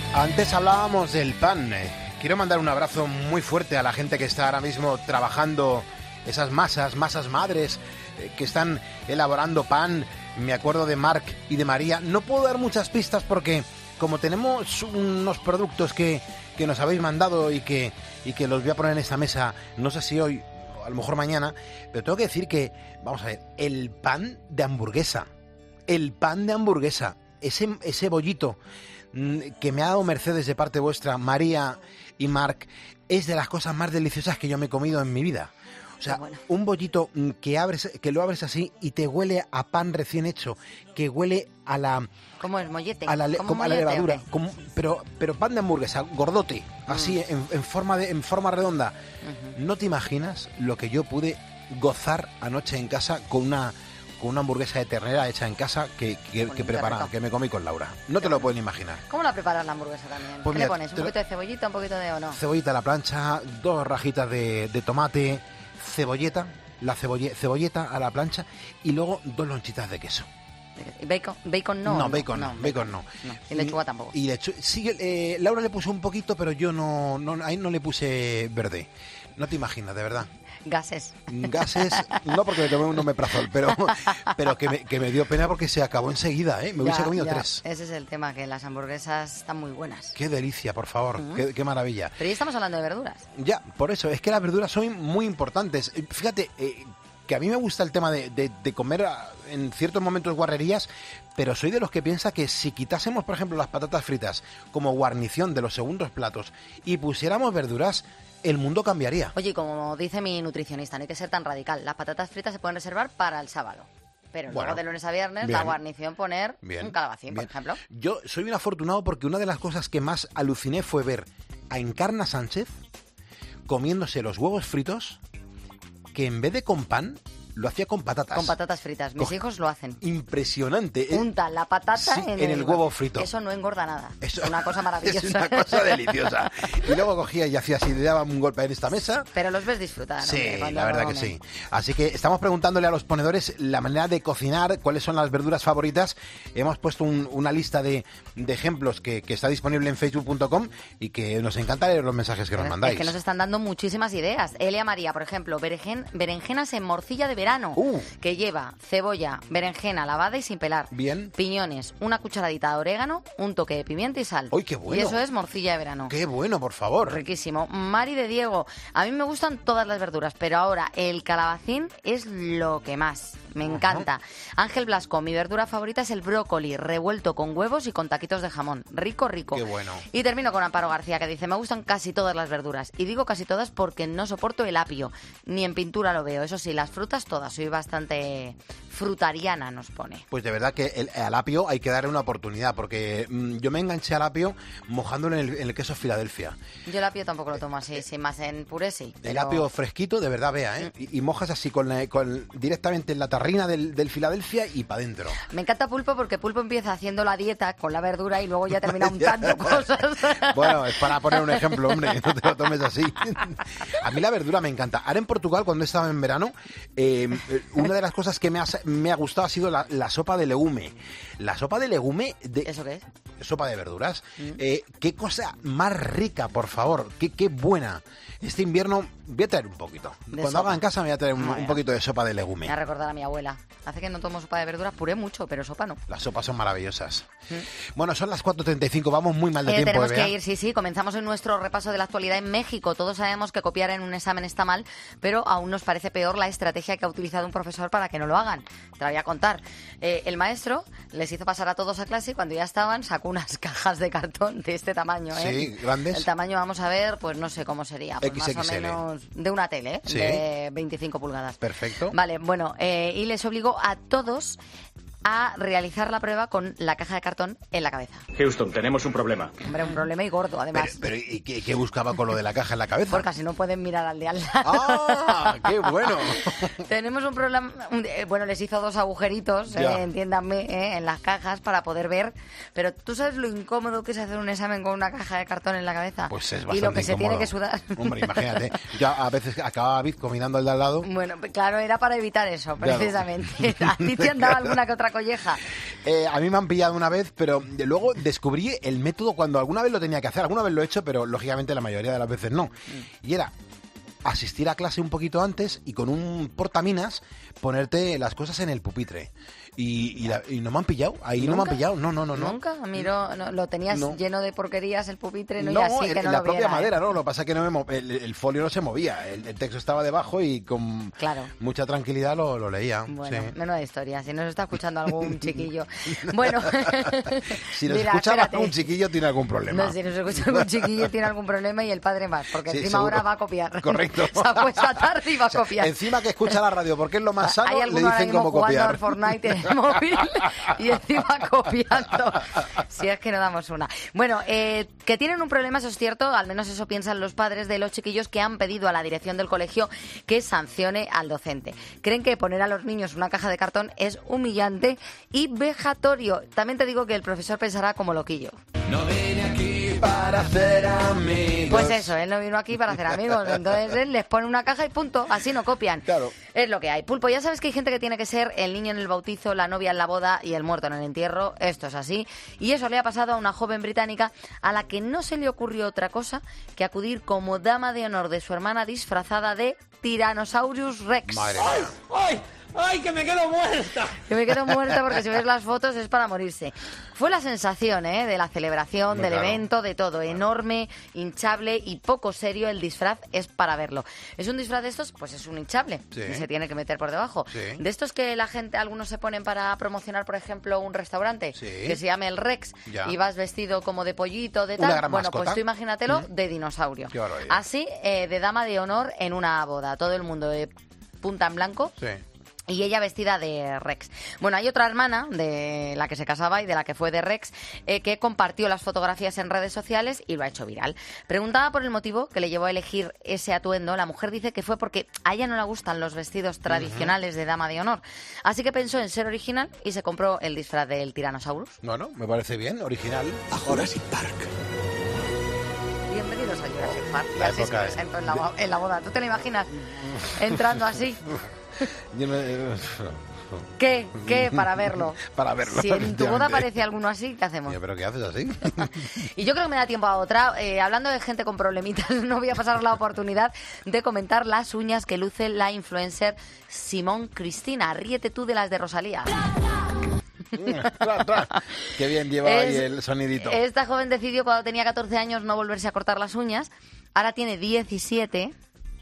[SPEAKER 1] Antes hablábamos del pan. Quiero mandar un abrazo muy fuerte a la gente que está ahora mismo trabajando esas masas madres que están elaborando pan. Me acuerdo de Marc y de María. No puedo dar muchas pistas porque como tenemos unos productos que nos habéis mandado y que los voy a poner en esta mesa, no sé si hoy o a lo mejor mañana, pero tengo que decir que, vamos a ver, el pan de hamburguesa, ese bollito que me ha dado Mercedes de parte vuestra, María y Marc, es de las cosas más deliciosas que yo me he comido en mi vida. O sea, un bollito que lo abres así y te huele a pan recién hecho, que huele a la...
[SPEAKER 4] Como el mollete.
[SPEAKER 1] A la levadura, pero pan de hamburguesa, gordote, así en forma redonda. No te imaginas lo que yo pude gozar anoche en casa con una hamburguesa de ternera hecha en casa que me comí con Laura. No te lo pueden imaginar.
[SPEAKER 4] ¿Cómo la preparas la hamburguesa también?
[SPEAKER 1] Pues
[SPEAKER 4] ¿Qué le pones? ¿Un poquito de cebollita, un poquito de o no?
[SPEAKER 1] Cebollita a la plancha, 2 rajitas de tomate, cebolleta a la plancha y luego 2 lonchitas de queso.
[SPEAKER 4] ¿Y bacon no?
[SPEAKER 1] No, bacon no.
[SPEAKER 4] Y lechuga tampoco.
[SPEAKER 1] Y sí, Laura le puso un poquito, pero yo ahí no le puse verde. No te imaginas, de verdad.
[SPEAKER 4] Gases,
[SPEAKER 1] no porque me tomé un omeprazol, pero que me dio pena porque se acabó enseguida, ¿eh? Me hubiese comido 3.
[SPEAKER 4] Ese es el tema, que las hamburguesas están muy buenas.
[SPEAKER 1] Qué delicia, por favor, qué maravilla.
[SPEAKER 4] Pero ya estamos hablando de verduras.
[SPEAKER 1] Ya, por eso, es que las verduras son muy importantes. Fíjate, que a mí me gusta el tema de comer en ciertos momentos guarrerías, pero soy de los que piensa que si quitásemos, por ejemplo, las patatas fritas como guarnición de los segundos platos y pusiéramos verduras, el mundo cambiaría.
[SPEAKER 4] Oye, como dice mi nutricionista, no hay que ser tan radical. Las patatas fritas se pueden reservar para el sábado. Pero luego de lunes a viernes, la guarnición poner un calabacín, por ejemplo.
[SPEAKER 1] Yo soy un afortunado porque una de las cosas que más aluciné fue ver a Encarna Sánchez comiéndose los huevos fritos, que en vez de con pan, lo hacía con patatas.
[SPEAKER 4] Con patatas fritas. Mis hijos lo hacen.
[SPEAKER 1] Impresionante.
[SPEAKER 4] Punta la patata en
[SPEAKER 1] el huevo frito.
[SPEAKER 4] Eso no engorda nada. Es una cosa maravillosa.
[SPEAKER 1] Es una cosa deliciosa. Y luego cogía y hacía así, le daba un golpe en esta mesa.
[SPEAKER 4] Pero los ves disfrutar, ¿no?
[SPEAKER 1] Sí, la verdad que sí. Así que estamos preguntándole a los ponedores la manera de cocinar, cuáles son las verduras favoritas. Hemos puesto una lista de ejemplos que está disponible en facebook.com y que nos encanta leer los mensajes que nos mandáis.
[SPEAKER 4] Es que nos están dando muchísimas ideas. Elia María, por ejemplo, berenjenas en morcilla de verano, que lleva cebolla, berenjena lavada y sin pelar.
[SPEAKER 1] Bien.
[SPEAKER 4] Piñones, una cucharadita de orégano, un toque de pimienta y sal.
[SPEAKER 1] ¡Uy, qué bueno!
[SPEAKER 4] Y eso es morcilla de verano.
[SPEAKER 1] ¡Qué bueno, por favor!
[SPEAKER 4] Riquísimo. Mari de Diego, a mí me gustan todas las verduras, pero ahora el calabacín es lo que más. Me encanta. Ángel Blasco, mi verdura favorita es el brócoli, revuelto con huevos y con taquitos de jamón. Rico, rico.
[SPEAKER 1] ¡Qué bueno!
[SPEAKER 4] Y termino con Amparo García, que dice, me gustan casi todas las verduras. Y digo casi todas porque no soporto el apio. Ni en pintura lo veo. Eso sí, las frutas todas. Soy bastante frutariana, nos pone.
[SPEAKER 1] Pues de verdad que al apio hay que darle una oportunidad, porque yo me enganché al apio mojándolo en el queso Filadelfia.
[SPEAKER 4] Yo el apio tampoco lo tomo así, sin más en puré sí.
[SPEAKER 1] El apio fresquito, de verdad, vea, ¿eh? Y mojas así directamente en la tarrina del Filadelfia y para adentro.
[SPEAKER 4] Me encanta Pulpo porque Pulpo empieza haciendo la dieta con la verdura y luego ya termina untando cosas.
[SPEAKER 1] Bueno, es para poner un ejemplo, hombre, no te lo tomes así. A mí la verdura me encanta. Ahora en Portugal, cuando estaba en verano, una de las cosas que me ha gustado ha sido la sopa de legume. La sopa de legume...
[SPEAKER 4] ¿Eso qué es?
[SPEAKER 1] Sopa de verduras. Qué cosa más rica, por favor. Qué buena. Este invierno voy a traer un poquito. Cuando haga en casa me voy a traer un poquito de sopa de legume.
[SPEAKER 4] Me ha recordado a mi abuela. Hace que no tomo sopa de verduras, puré mucho, pero sopa no.
[SPEAKER 1] Las sopas son maravillosas. Bueno, son las 4:35, vamos muy mal de tiempo.
[SPEAKER 4] Tenemos que ir, sí. Comenzamos en nuestro repaso de la actualidad en México. Todos sabemos que copiar en un examen está mal, pero aún nos parece peor la estrategia que ha utilizado un profesor para que no lo hagan. Te la voy a contar. El maestro les hizo pasar a todos a clase y cuando ya estaban sacó unas cajas de cartón de este tamaño.
[SPEAKER 1] Sí, grandes.
[SPEAKER 4] El tamaño, vamos a ver, pues no sé cómo sería. Pues
[SPEAKER 1] XXL.
[SPEAKER 4] Más o menos de una tele,
[SPEAKER 1] sí.
[SPEAKER 4] De 25 pulgadas.
[SPEAKER 1] Perfecto.
[SPEAKER 4] Vale, bueno, y les obligó a todos a realizar la prueba con la caja de cartón en la cabeza.
[SPEAKER 18] Houston, tenemos un problema.
[SPEAKER 4] Hombre, un problema y gordo, además.
[SPEAKER 1] Pero ¿y qué buscaba con lo de la caja en la cabeza?
[SPEAKER 4] Porque así no pueden mirar al de al lado.
[SPEAKER 1] ¡Ah, qué bueno!
[SPEAKER 4] Tenemos un problema... Bueno, les hizo 2 agujeritos, entiéndanme, en las cajas para poder ver. Pero ¿tú sabes lo incómodo que es hacer un examen con una caja de cartón en la cabeza?
[SPEAKER 1] Pues es bastante
[SPEAKER 4] y lo que
[SPEAKER 1] incómodo.
[SPEAKER 4] Se tiene que sudar.
[SPEAKER 1] Hombre, imagínate. Ya a veces acababa Bizco mirando al de al lado.
[SPEAKER 4] Bueno, claro, era para evitar eso, precisamente. A ti te han dado alguna que otra cosa colleja.
[SPEAKER 1] A mí me han pillado una vez, pero luego descubrí el método cuando alguna vez lo tenía que hacer. Alguna vez lo he hecho, pero lógicamente la mayoría de las veces no. Y era asistir a clase un poquito antes y con un portaminas ponerte las cosas en el pupitre. Y no me han pillado, ahí ¿nunca? No me han pillado, no.
[SPEAKER 4] ¿Nunca? A mí no, lo tenías lleno de porquerías el pupitre, no, y así que no
[SPEAKER 1] la
[SPEAKER 4] lo
[SPEAKER 1] propia
[SPEAKER 4] viera,
[SPEAKER 1] madera, ¿no? Lo que pasa es que el folio no se movía, el texto estaba debajo y con mucha tranquilidad lo leía.
[SPEAKER 4] Bueno,
[SPEAKER 1] sí.
[SPEAKER 4] menuda historia, si nos está escuchando algún chiquillo. Bueno,
[SPEAKER 1] si nos escucha algún chiquillo tiene algún problema.
[SPEAKER 4] No, si nos escucha algún chiquillo tiene algún problema y el padre más, porque encima
[SPEAKER 1] seguro.
[SPEAKER 4] Ahora va a copiar.
[SPEAKER 1] Correcto.
[SPEAKER 4] Se ha puesto a tarde y va a copiar.
[SPEAKER 1] Encima que escucha la radio, porque es lo más sano, le dicen cómo copiar.
[SPEAKER 4] Al Fortnite en el móvil y encima copiando. Si es que no damos una. Bueno, que tienen un problema, eso es cierto, al menos eso piensan los padres de los chiquillos que han pedido a la dirección del colegio que sancione al docente. Creen que poner a los niños una caja de cartón es humillante y vejatorio. También te digo que el profesor pensará como loquillo.
[SPEAKER 12] No vine aquí para hacer amigos.
[SPEAKER 4] Pues eso, él no vino aquí para hacer amigos. Entonces él les pone una caja y punto. Así no copian.
[SPEAKER 1] Claro.
[SPEAKER 4] Es lo que hay. Pulpo, ya sabes que hay gente que tiene que ser el niño en el bautizo, la novia en la boda y el muerto en el entierro. Esto es así. Y eso le ha pasado a una joven británica a la que no se le ocurrió otra cosa que acudir como dama de honor de su hermana disfrazada de Tyrannosaurus Rex.
[SPEAKER 1] Madre mía.
[SPEAKER 12] ¡Ay! ¡Ay, que me quedo muerta!
[SPEAKER 4] Que me quedo muerta porque si ves las fotos es para morirse. Fue la sensación de la celebración, del evento, de todo. Enorme, hinchable y poco serio. El disfraz es para verlo. Es un disfraz de estos, pues es un hinchable.
[SPEAKER 1] Sí.
[SPEAKER 4] Y se tiene que meter por debajo.
[SPEAKER 1] Sí.
[SPEAKER 4] De estos que la gente, algunos se ponen para promocionar, por ejemplo, un restaurante que se llame el Rex.
[SPEAKER 1] Ya.
[SPEAKER 4] Y vas vestido como de pollito, de
[SPEAKER 1] Una
[SPEAKER 4] tal.
[SPEAKER 1] gran
[SPEAKER 4] Bueno,
[SPEAKER 1] mascota.
[SPEAKER 4] pues tú imagínatelo de dinosaurio.
[SPEAKER 1] Qué barbaridad.
[SPEAKER 4] Así, de dama de honor en una boda. Todo el mundo de punta en blanco.
[SPEAKER 1] Sí.
[SPEAKER 4] Y ella vestida de Rex. Bueno, hay otra hermana de la que se casaba y de la que fue de Rex que compartió las fotografías en redes sociales y lo ha hecho viral. Preguntada por el motivo que le llevó a elegir ese atuendo, la mujer dice que fue porque a ella no le gustan los vestidos tradicionales de dama de honor. Así que pensó en ser original y se compró el disfraz del Tyrannosaurus.
[SPEAKER 1] Bueno, me parece bien, original.
[SPEAKER 12] A Jurassic Park.
[SPEAKER 4] Bienvenidos a Jurassic Park. Y
[SPEAKER 1] La
[SPEAKER 4] así se
[SPEAKER 1] época
[SPEAKER 4] presentó en la boda. ¿Tú te lo imaginas entrando así? ¿Qué? Para verlo.
[SPEAKER 1] Para verlo.
[SPEAKER 4] Si en tu boda aparece alguno así, ¿qué hacemos?
[SPEAKER 1] ¿Pero qué haces así?
[SPEAKER 4] Y yo creo que me da tiempo a otra. Hablando de gente con problemitas, no voy a pasar la oportunidad de comentar las uñas que luce la influencer Simón Cristina. Ríete tú de las de Rosalía.
[SPEAKER 1] Qué bien lleva ahí el sonidito.
[SPEAKER 4] Esta joven decidió cuando tenía 14 años no volverse a cortar las uñas. Ahora tiene 17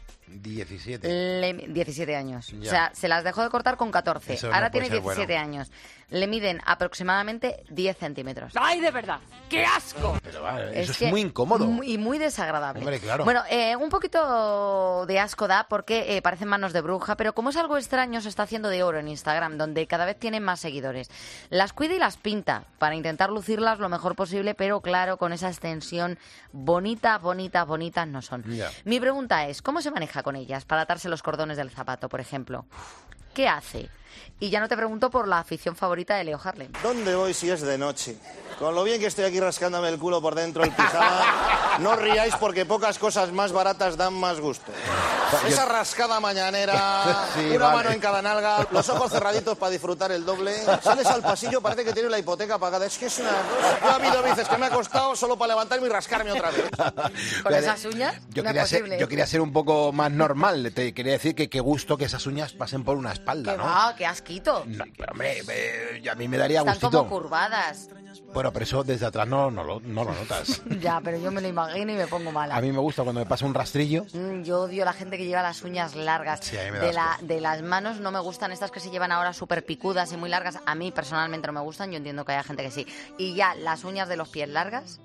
[SPEAKER 4] años.
[SPEAKER 1] Ya.
[SPEAKER 4] O sea, se las dejó de cortar con 14.
[SPEAKER 1] Eso
[SPEAKER 4] Ahora
[SPEAKER 1] no puede
[SPEAKER 4] tiene
[SPEAKER 1] ser
[SPEAKER 4] 17
[SPEAKER 1] bueno.
[SPEAKER 4] años. Le miden aproximadamente 10 centímetros.
[SPEAKER 15] ¡Ay, de verdad! ¡Qué asco!
[SPEAKER 1] Pero vale, eso es
[SPEAKER 4] que
[SPEAKER 1] muy incómodo.
[SPEAKER 4] Y muy desagradable.
[SPEAKER 1] Hombre, claro.
[SPEAKER 4] Bueno, un poquito de asco da porque parecen manos de bruja, pero como es algo extraño, se está haciendo de oro en Instagram, donde cada vez tienen más seguidores. Las cuida y las pinta para intentar lucirlas lo mejor posible, pero claro, con esa extensión bonitas no son.
[SPEAKER 1] Ya.
[SPEAKER 4] Mi pregunta es, ¿cómo se maneja con ellas para atarse los cordones del zapato, por ejemplo? ¿Qué hace? Y ya no te pregunto por la afición favorita de Leo Harlem.
[SPEAKER 18] ¿Dónde voy si es de noche? Con lo bien que estoy aquí rascándome el culo por dentro el pijama, no os riáis porque pocas cosas más baratas dan más gusto. Esa rascada mañanera,
[SPEAKER 1] Sí,
[SPEAKER 18] una
[SPEAKER 1] vale.
[SPEAKER 18] mano en cada nalga, los ojos cerraditos para disfrutar el doble. Sales al pasillo, parece que tienes la hipoteca pagada. Es que es una cosa. Yo ha habido veces que me ha costado solo para levantarme y rascarme otra vez.
[SPEAKER 4] ¿Con esas uñas?
[SPEAKER 1] Yo
[SPEAKER 4] No
[SPEAKER 1] quería,
[SPEAKER 4] es posible.
[SPEAKER 1] yo quería ser un poco más normal. Te quería decir que qué gusto que esas uñas pasen por una espalda, ¿no?
[SPEAKER 4] Ah, qué asquito.
[SPEAKER 1] No, pero hombre, a mí me daría
[SPEAKER 4] Están
[SPEAKER 1] gustito.
[SPEAKER 4] como curvadas.
[SPEAKER 1] Bueno, pero eso desde atrás no lo notas.
[SPEAKER 4] Ya, pero yo me lo imagino y me pongo mala.
[SPEAKER 1] A mí me gusta cuando me pasa un rastrillo.
[SPEAKER 4] Yo odio a la gente que lleva las uñas largas.
[SPEAKER 1] Sí, a mí me da asco.
[SPEAKER 4] De las manos no me gustan estas que se llevan ahora súper picudas y muy largas. A mí personalmente no me gustan, yo entiendo que haya gente que sí. Y ya, las uñas de los pies largas,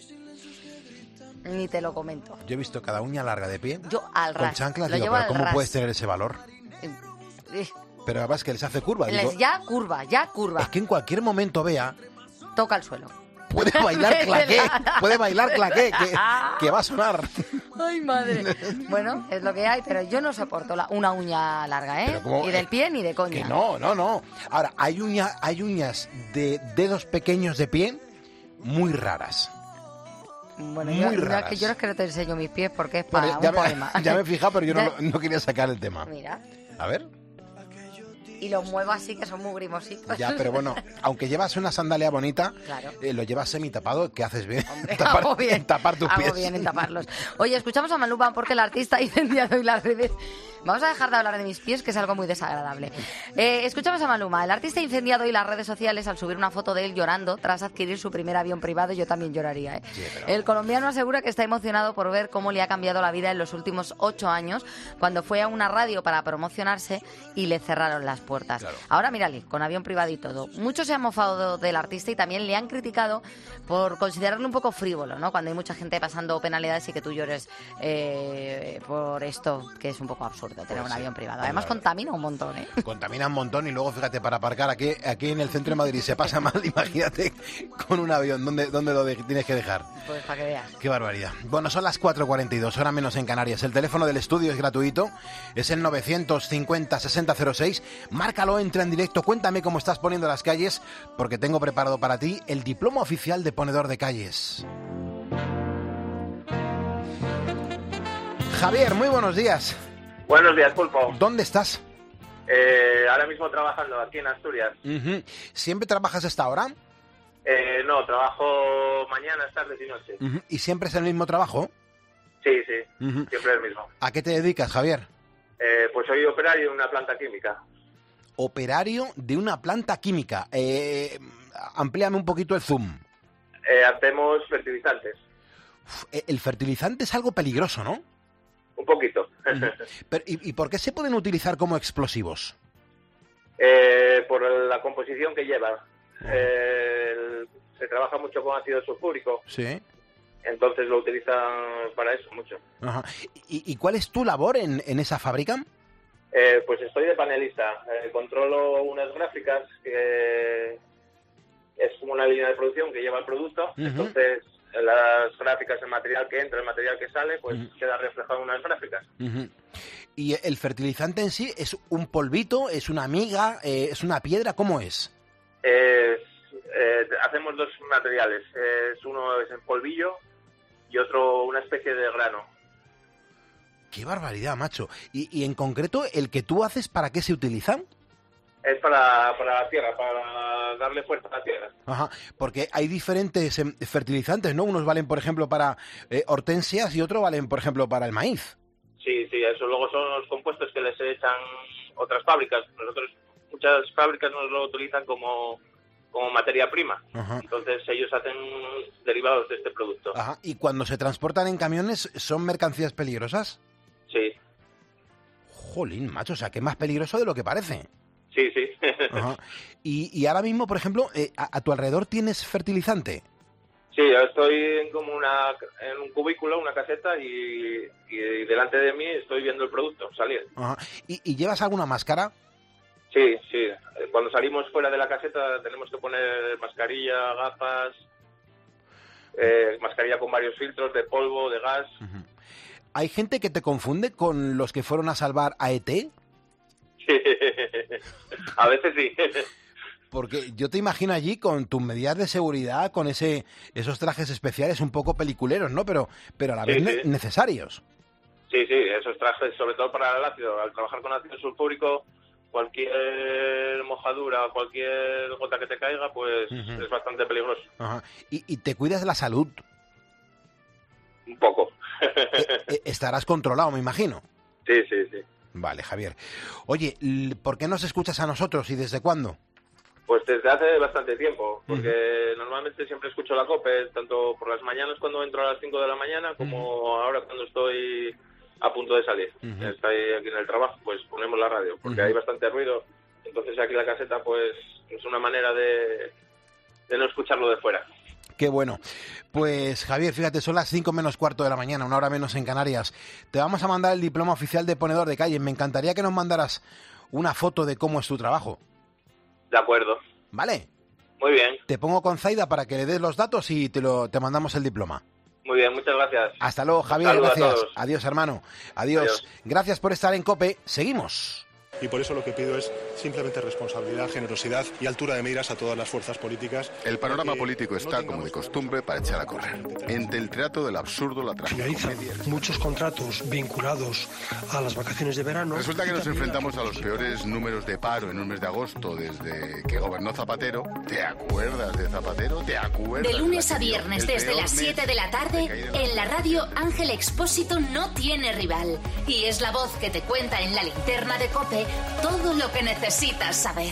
[SPEAKER 4] ni te lo comento.
[SPEAKER 1] Yo he visto cada uña larga de pie.
[SPEAKER 4] Yo al
[SPEAKER 1] Con
[SPEAKER 4] ras.
[SPEAKER 1] chanclas,
[SPEAKER 4] Lo
[SPEAKER 1] digo,
[SPEAKER 4] llevo
[SPEAKER 1] pero
[SPEAKER 4] al
[SPEAKER 1] ¿cómo
[SPEAKER 4] ras.
[SPEAKER 1] puedes tener ese valor? Pero además que les hace curva. Digo,
[SPEAKER 4] Ya curva.
[SPEAKER 1] es que en cualquier momento vea,
[SPEAKER 4] Toca el suelo.
[SPEAKER 1] puede bailar claqué, que va a sonar.
[SPEAKER 4] Ay, madre. Bueno, es lo que hay, pero yo no soporto una uña larga, ¿eh?
[SPEAKER 1] Pero ¿cómo?
[SPEAKER 4] Ni del pie ni de coña.
[SPEAKER 1] Que no. Ahora, hay uñas de dedos pequeños de pie muy raras.
[SPEAKER 4] Bueno,
[SPEAKER 1] Muy
[SPEAKER 4] yo
[SPEAKER 1] raras.
[SPEAKER 4] es que no te enseño mis pies porque es para
[SPEAKER 1] Bueno,
[SPEAKER 4] un poema.
[SPEAKER 1] ya me he fijado, pero yo
[SPEAKER 4] Ya-
[SPEAKER 1] no quería sacar el tema.
[SPEAKER 4] Mira.
[SPEAKER 1] A ver.
[SPEAKER 4] y lo muevo así, que son muy grimositos.
[SPEAKER 1] Ya, pero bueno, aunque llevas una sandalia bonita,
[SPEAKER 4] claro.
[SPEAKER 1] Lo llevas semitapado, que haces bien.
[SPEAKER 4] Hombre,
[SPEAKER 1] en tapar tus pies.
[SPEAKER 4] Hago bien en taparlos. Oye, escuchamos a Maluma porque el artista ha incendiado hoy las redes. Vamos a dejar de hablar de mis pies, que es algo muy desagradable. Escuchamos a Maluma. El artista ha incendiado hoy las redes sociales al subir una foto de él llorando tras adquirir su primer avión privado. Yo también lloraría, ¿eh? Sí, pero... El colombiano asegura que está emocionado por ver cómo le ha cambiado la vida en los últimos 8 años, cuando fue a una radio para promocionarse y le cerraron las puertas. Claro. Ahora mírale, con avión privado y todo. Muchos se han mofado del artista y también le han criticado por considerarlo un poco frívolo, ¿no? Cuando hay mucha gente pasando penalidades y que tú llores por esto, que es un poco absurdo. Tener un avión privado. Además contamina un montón, ¿eh?
[SPEAKER 1] Contamina un montón y luego, fíjate, para aparcar aquí en el centro de Madrid se pasa mal, imagínate, con un avión. ¿Dónde lo tienes que dejar?
[SPEAKER 4] Pues para que veas.
[SPEAKER 1] Qué barbaridad. Bueno, son las 4:42, hora menos en Canarias. El teléfono del estudio es gratuito, es el 950-6006. Márcalo, entra en directo, cuéntame cómo estás poniendo las calles, porque tengo preparado para ti el diploma oficial de ponedor de calles. Javier, muy buenos días.
[SPEAKER 19] Buenos días, Pulpo.
[SPEAKER 1] ¿Dónde estás?
[SPEAKER 19] Ahora mismo trabajando aquí en Asturias.
[SPEAKER 1] ¿Siempre trabajas a esta hora?
[SPEAKER 19] No, trabajo mañanas, tardes y noches.
[SPEAKER 1] ¿Y siempre es el mismo trabajo?
[SPEAKER 19] Sí, siempre el mismo.
[SPEAKER 1] ¿A qué te dedicas, Javier?
[SPEAKER 19] Pues soy operario de una planta química.
[SPEAKER 1] Operario de una planta química. Amplíame un poquito el zoom.
[SPEAKER 19] Hacemos fertilizantes.
[SPEAKER 1] El fertilizante es algo peligroso, ¿no?
[SPEAKER 19] Un poquito.
[SPEAKER 1] Pero, ¿y por qué se pueden utilizar como explosivos?
[SPEAKER 19] Por la composición que lleva. Se trabaja mucho con ácido sulfúrico.
[SPEAKER 1] Sí.
[SPEAKER 19] Entonces lo utilizan para eso mucho.
[SPEAKER 1] Ajá. ¿Y cuál es tu labor en esa fábrica?
[SPEAKER 19] Pues estoy de panelista. Controlo unas gráficas que es como una línea de producción que lleva el producto. Entonces las gráficas, el material que entra, el material que sale, pues queda reflejado en unas gráficas.
[SPEAKER 1] ¿Y el fertilizante en sí es un polvito, es una miga, es una piedra? ¿Cómo es?
[SPEAKER 19] Hacemos dos materiales. Uno es en polvillo y otro una especie de grano.
[SPEAKER 1] ¡Qué barbaridad, macho! Y en concreto, ¿el que tú haces para qué se utiliza?
[SPEAKER 19] Es para la tierra, para darle fuerza a la tierra.
[SPEAKER 1] Ajá, porque hay diferentes fertilizantes, ¿no? Unos valen, por ejemplo, para hortensias y otros valen, por ejemplo, para el maíz.
[SPEAKER 19] Sí, eso luego son los compuestos que les echan otras fábricas. Muchas fábricas nos lo utilizan como materia prima. Ajá. Entonces ellos hacen derivados de este producto.
[SPEAKER 1] Ajá. ¿Y cuando se transportan en camiones son mercancías peligrosas?
[SPEAKER 19] Sí.
[SPEAKER 1] Jolín, macho, o sea, que es más peligroso de lo que parece.
[SPEAKER 19] Sí.
[SPEAKER 1] Ajá. Y ahora mismo, por ejemplo, ¿a tu alrededor tienes fertilizante?
[SPEAKER 19] Sí, yo estoy en un cubículo, una caseta, y delante de mí estoy viendo el producto salir.
[SPEAKER 1] Ajá. ¿Y llevas alguna máscara?
[SPEAKER 19] Sí. Cuando salimos fuera de la caseta tenemos que poner mascarilla, gafas, mascarilla con varios filtros de polvo, de gas.
[SPEAKER 1] ¿Hay gente que te confunde con los que fueron a salvar a ET?
[SPEAKER 19] A veces sí.
[SPEAKER 1] Porque yo te imagino allí con tus medidas de seguridad, con esos trajes especiales un poco peliculeros, ¿no? Pero a la vez necesarios.
[SPEAKER 19] Sí, esos trajes, sobre todo para el ácido. Al trabajar con ácido sulfúrico, cualquier mojadura, cualquier gota que te caiga, pues es bastante peligroso.
[SPEAKER 1] Ajá. ¿Y te cuidas de la salud?
[SPEAKER 19] Un poco.
[SPEAKER 1] Estarás controlado, me imagino.
[SPEAKER 19] Sí.
[SPEAKER 1] Vale, Javier. Oye, ¿por qué nos escuchas a nosotros y desde cuándo?
[SPEAKER 19] Pues desde hace bastante tiempo, porque normalmente siempre escucho la COPE, tanto por las mañanas cuando entro a las 5 de la mañana, como ahora cuando estoy a punto de salir. Estoy aquí en el trabajo, pues ponemos la radio, porque hay bastante ruido. Entonces aquí la caseta, pues es una manera de no escucharlo de fuera.
[SPEAKER 1] Qué bueno. Pues Javier, fíjate, son las 5 menos cuarto de la mañana, una hora menos en Canarias. Te vamos a mandar el diploma oficial de ponedor de calles. Me encantaría que nos mandaras una foto de cómo es tu trabajo.
[SPEAKER 19] De acuerdo.
[SPEAKER 1] ¿Vale?
[SPEAKER 19] Muy bien.
[SPEAKER 1] Te pongo con Zaida para que le des los datos y te mandamos el diploma.
[SPEAKER 19] Muy bien, muchas gracias.
[SPEAKER 1] Hasta luego, Javier.
[SPEAKER 19] Saludos,
[SPEAKER 1] gracias.
[SPEAKER 19] a todos.
[SPEAKER 1] Adiós, hermano. Adiós. Gracias por estar en COPE. Seguimos.
[SPEAKER 20] y por eso lo que pido es simplemente responsabilidad, generosidad y altura de miras a todas las fuerzas políticas.
[SPEAKER 21] El panorama político está, como de costumbre, para echar a correr. Entre el teatro del absurdo, la tragicomedia...
[SPEAKER 22] Muchos contratos vinculados a las vacaciones de verano.
[SPEAKER 21] Resulta que nos enfrentamos a los peores números de paro en un mes de agosto desde que gobernó Zapatero. ¿Te acuerdas de Zapatero? ¿Te acuerdas?
[SPEAKER 2] De lunes a viernes desde las 7 de la tarde, en la radio Ángel Expósito no tiene rival. Y es la voz que te cuenta en la linterna de COPE todo lo que necesitas saber.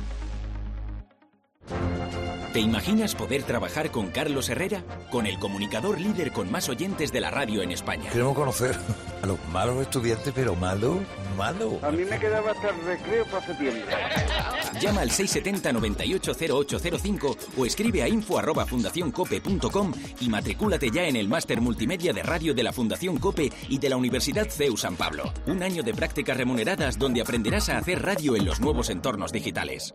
[SPEAKER 23] ¿Te imaginas poder trabajar con Carlos Herrera? Con el comunicador líder con más oyentes de la radio en España.
[SPEAKER 24] Queremos conocer a los malos estudiantes, pero malo.
[SPEAKER 25] A mí me quedaba hasta el recreo para septiembre.
[SPEAKER 23] Llama al 670-980805 o escribe a info@fundacioncope.com y matricúlate ya en el máster multimedia de radio de la Fundación COPE y de la Universidad CEU San Pablo. Un año de prácticas remuneradas donde aprenderás a hacer radio en los nuevos entornos digitales.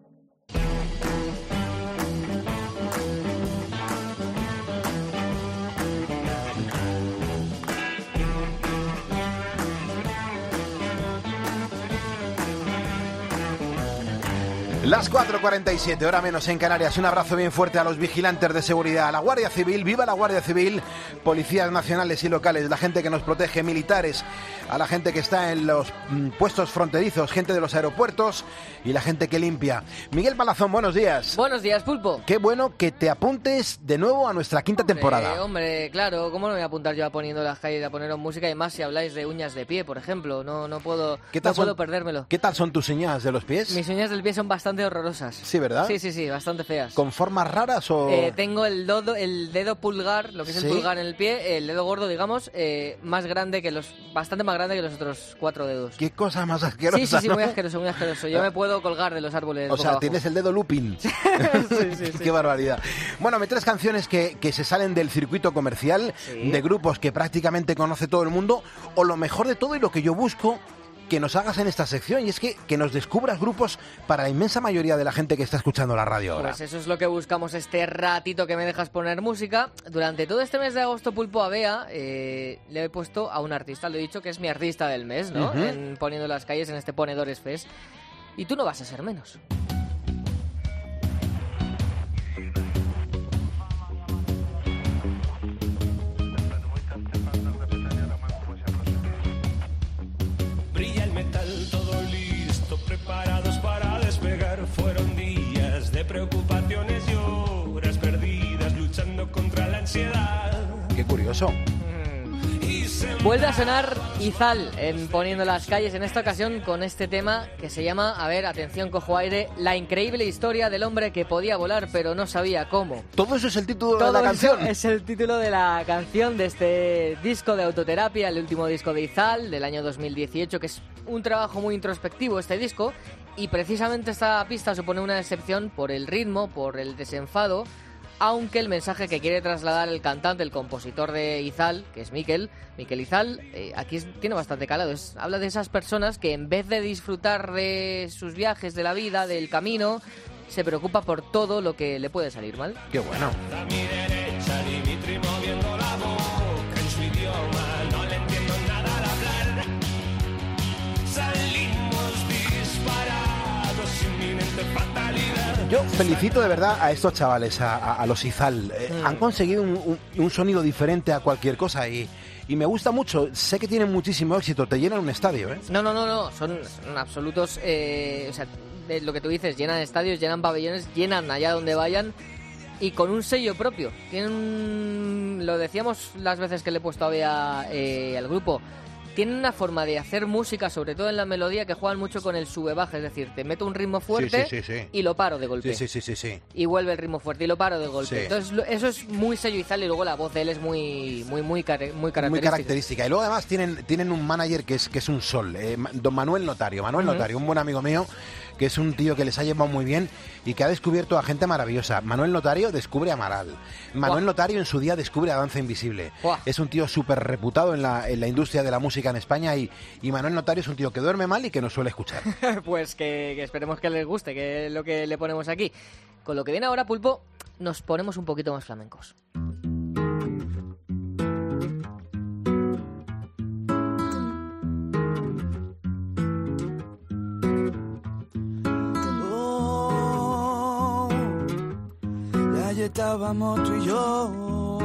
[SPEAKER 1] Las 4:47, hora menos en Canarias. Un abrazo bien fuerte a los vigilantes de seguridad, a la Guardia Civil, viva la Guardia Civil, policías nacionales y locales, la gente que nos protege, militares, a la gente que está en los puestos fronterizos, gente de los aeropuertos y la gente que limpia. Miguel Palazón, buenos días.
[SPEAKER 26] Buenos días, Pulpo.
[SPEAKER 1] Qué bueno que te apuntes de nuevo a nuestra quinta temporada.
[SPEAKER 26] Hombre, claro, ¿cómo no me voy a apuntar yo a poniendo las calles, a poneros música? Y más si habláis de uñas de pie, por ejemplo, no puedo perdérmelo.
[SPEAKER 1] ¿Qué tal son tus uñas de los pies?
[SPEAKER 26] Mis uñas del pie son bastante horrorosas.
[SPEAKER 1] Sí, ¿verdad?
[SPEAKER 26] Sí, bastante feas.
[SPEAKER 1] ¿Con formas raras o...?
[SPEAKER 26] Tengo el dedo pulgar, lo que es el pulgar en el pie, el dedo gordo, digamos, bastante más grande que los otros 4 dedos.
[SPEAKER 1] ¿Qué cosa más asquerosa?
[SPEAKER 26] Sí,
[SPEAKER 1] ¿no?
[SPEAKER 26] muy asqueroso. Yo me puedo colgar de los árboles.
[SPEAKER 1] O sea, tienes el dedo looping.
[SPEAKER 26] Sí.
[SPEAKER 1] Qué barbaridad. Bueno, me traes canciones que se salen del circuito comercial, de grupos que prácticamente conoce todo el mundo, o lo mejor de todo y lo que yo busco que nos hagas en esta sección, y es que nos descubras grupos para la inmensa mayoría de la gente que está escuchando la radio ahora.
[SPEAKER 26] Pues eso es lo que buscamos este ratito que me dejas poner música. Durante todo este mes de agosto, Pulpo, a Bea le he puesto a un artista, le he dicho que es mi artista del mes, ¿no? En Poniendo las calles, en este Ponedores Fest. Y tú no vas a ser menos.
[SPEAKER 12] Brilla el metal, todo listo, preparados para despegar. Fueron días de preocupaciones y horas perdidas, luchando contra la ansiedad.
[SPEAKER 1] Qué curioso.
[SPEAKER 26] Vuelve a sonar Izal en Poniendo las calles, en esta ocasión con este tema que se llama, a ver, atención, cojo aire, la increíble historia del hombre que podía volar pero no sabía cómo.
[SPEAKER 1] ¿Todo eso es el título de la canción?
[SPEAKER 26] Es el título de la canción de este disco de autoterapia, el último disco de Izal del año 2018, que es un trabajo muy introspectivo este disco, y precisamente esta pista supone una excepción por el ritmo, por el desenfado, aunque el mensaje que quiere trasladar el cantante, el compositor de Izal, que es Mikel Izal, aquí tiene bastante calado. Habla de esas personas que en vez de disfrutar de sus viajes, de la vida, del camino, se preocupa por todo lo que le puede salir mal.
[SPEAKER 1] ¡Qué bueno!
[SPEAKER 12] A mi derecha, Dimitri moviendo la boca en su idioma, no le entiendo nada al hablar. Salimos disparados, inminente fatalidad.
[SPEAKER 1] Yo felicito de verdad a estos chavales, a los Izal. Han conseguido un sonido diferente a cualquier cosa y me gusta mucho. Sé que tienen muchísimo éxito, te llenan un estadio, ¿eh?
[SPEAKER 26] No, son absolutos, o sea, lo que tú dices, llenan estadios, llenan pabellones, llenan allá donde vayan y con un sello propio. Lo decíamos las veces que le he puesto a Bea al grupo. Tienen una forma de hacer música, sobre todo en la melodía, que juegan mucho con el sube-baja. Es decir, te meto un ritmo fuerte y lo paro de golpe.
[SPEAKER 1] Sí.
[SPEAKER 26] Y vuelve el ritmo fuerte y lo paro de golpe.
[SPEAKER 1] Sí.
[SPEAKER 26] Entonces, eso es muy sello Izal, y luego la voz de él es muy característica.
[SPEAKER 1] Muy característica. Y luego además tienen un manager que es un sol, don Manuel Notario. Notario, un buen amigo mío, que es un tío que les ha llevado muy bien y que ha descubierto a gente maravillosa. Manuel Notario descubre a Amaral. Manuel Notario en su día descubre a Danza Invisible. Es un tío súper reputado en la industria de la música en España y Manuel Notario es un tío que duerme mal y que nos suele escuchar.
[SPEAKER 26] Pues que esperemos que les guste, que es lo que le ponemos aquí. Con lo que viene ahora, Pulpo, nos ponemos un poquito más flamencos.
[SPEAKER 10] estábamos tú y yo,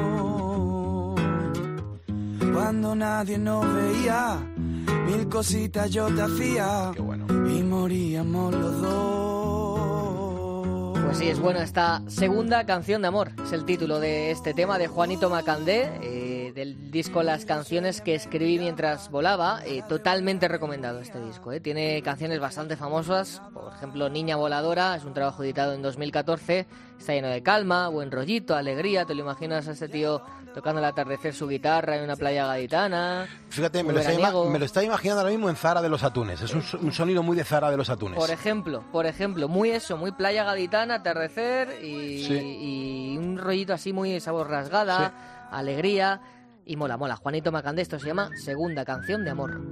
[SPEAKER 10] cuando nadie nos veía, mil cositas yo te hacía.
[SPEAKER 1] Qué bueno.
[SPEAKER 10] Y moríamos los dos.
[SPEAKER 26] Pues sí, es bueno esta segunda canción de amor. Es el título de este tema de Juanito Macandé, del disco Las canciones que escribí mientras volaba. Totalmente recomendado este disco. Tiene canciones bastante famosas. Por ejemplo, Niña Voladora, es un trabajo editado en 2014. Está lleno de calma, buen rollito, alegría. ¿Te lo imaginas a este tío tocando al atardecer su guitarra en una playa gaditana?
[SPEAKER 1] Fíjate, me lo está imaginando ahora mismo en Zara de los Atunes. Es un sonido muy de Zara de los Atunes.
[SPEAKER 26] Por ejemplo, muy playa gaditana, atardecer y un rollito así muy sabor rasgada, alegría y mola. Juanito Macandé, esto se llama Segunda canción de amor.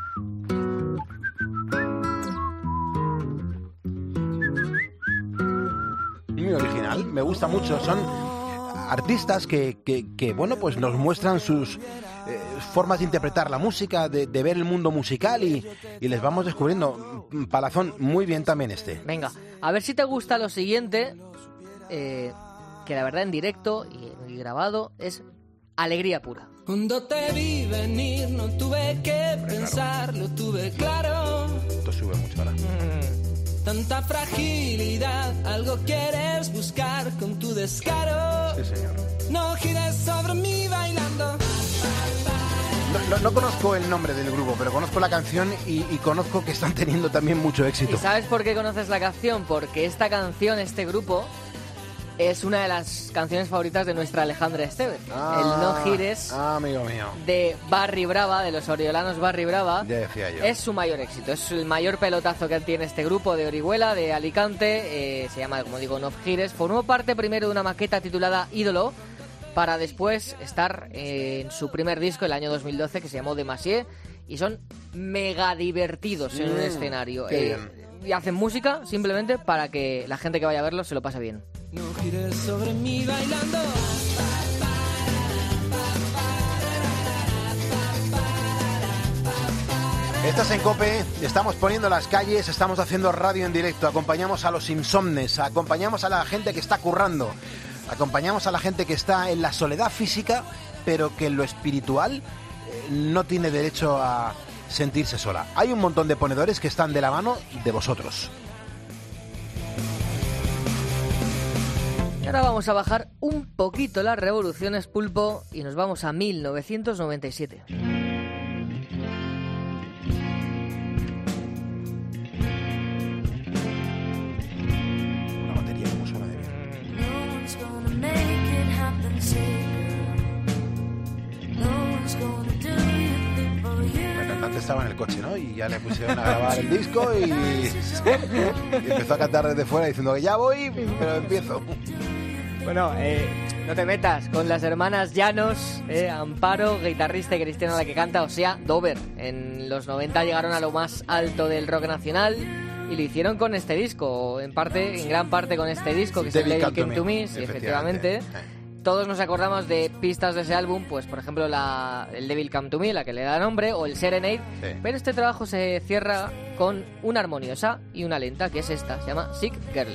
[SPEAKER 1] Muy original, me gusta mucho. Son artistas que bueno, pues nos muestran sus formas de interpretar la música, de ver el mundo musical y les vamos descubriendo. Palazón, muy bien también este.
[SPEAKER 26] Venga, a ver si te gusta lo siguiente, que la verdad en directo y grabado es alegría pura.
[SPEAKER 10] Cuando te vi venir no tuve que pensarlo, tuve claro.
[SPEAKER 1] Esto sube mucho ahora.
[SPEAKER 10] Tanta fragilidad, algo quieres buscar con tu descaro.
[SPEAKER 1] Sí, señor.
[SPEAKER 10] No gires sobre mí bailando.
[SPEAKER 1] No conozco el nombre del grupo, pero conozco la canción y conozco que están teniendo también mucho éxito.
[SPEAKER 26] ¿Y sabes por qué conoces la canción? Porque esta canción, este grupo, es una de las canciones favoritas de nuestra Alejandra Estevez. El No Gires,
[SPEAKER 1] amigo mío,
[SPEAKER 26] de Barry Brava, de los oriolanos Barry Brava.
[SPEAKER 1] Ya decía yo.
[SPEAKER 26] Es su mayor éxito, es el mayor pelotazo que tiene este grupo de Orihuela, de Alicante. Se llama, como digo, No Gires. Formó parte primero de una maqueta titulada Ídolo, para después estar en su primer disco, el año 2012, que se llamó Demasié. Y son mega divertidos en un escenario. Y hacen música simplemente para que la gente que vaya a verlo se lo pase bien.
[SPEAKER 10] No gires sobre mí bailando.
[SPEAKER 1] Estás en COPE, estamos poniendo las calles, estamos haciendo radio en directo, acompañamos a los insomnes, acompañamos a la gente que está currando, acompañamos a la gente que está en la soledad física, pero que en lo espiritual no tiene derecho a sentirse sola. Hay un montón de ponedores que están de la mano de vosotros.
[SPEAKER 26] Y ahora vamos a bajar un poquito las revoluciones, Pulpo, y nos vamos a 1997.
[SPEAKER 1] La batería como suena de bien. La cantante estaba en el coche, ¿no? Y ya le pusieron a grabar el disco y empezó a cantar desde fuera diciendo que ya voy, pero empiezo.
[SPEAKER 26] Bueno, no te metas con las hermanas Llanos, Amparo, guitarrista y Cristina la que canta, o sea, Dover. En los 90 llegaron a lo más alto del rock nacional y lo hicieron con este disco, en gran parte con este disco, que es el Devil Came to Me, sí, efectivamente. Todos nos acordamos de pistas de ese álbum, pues por ejemplo el Devil Came to Me, la que le da nombre, o el Serenade, pero este trabajo se cierra con una armoniosa y una lenta, que es esta, se llama Sick Girl.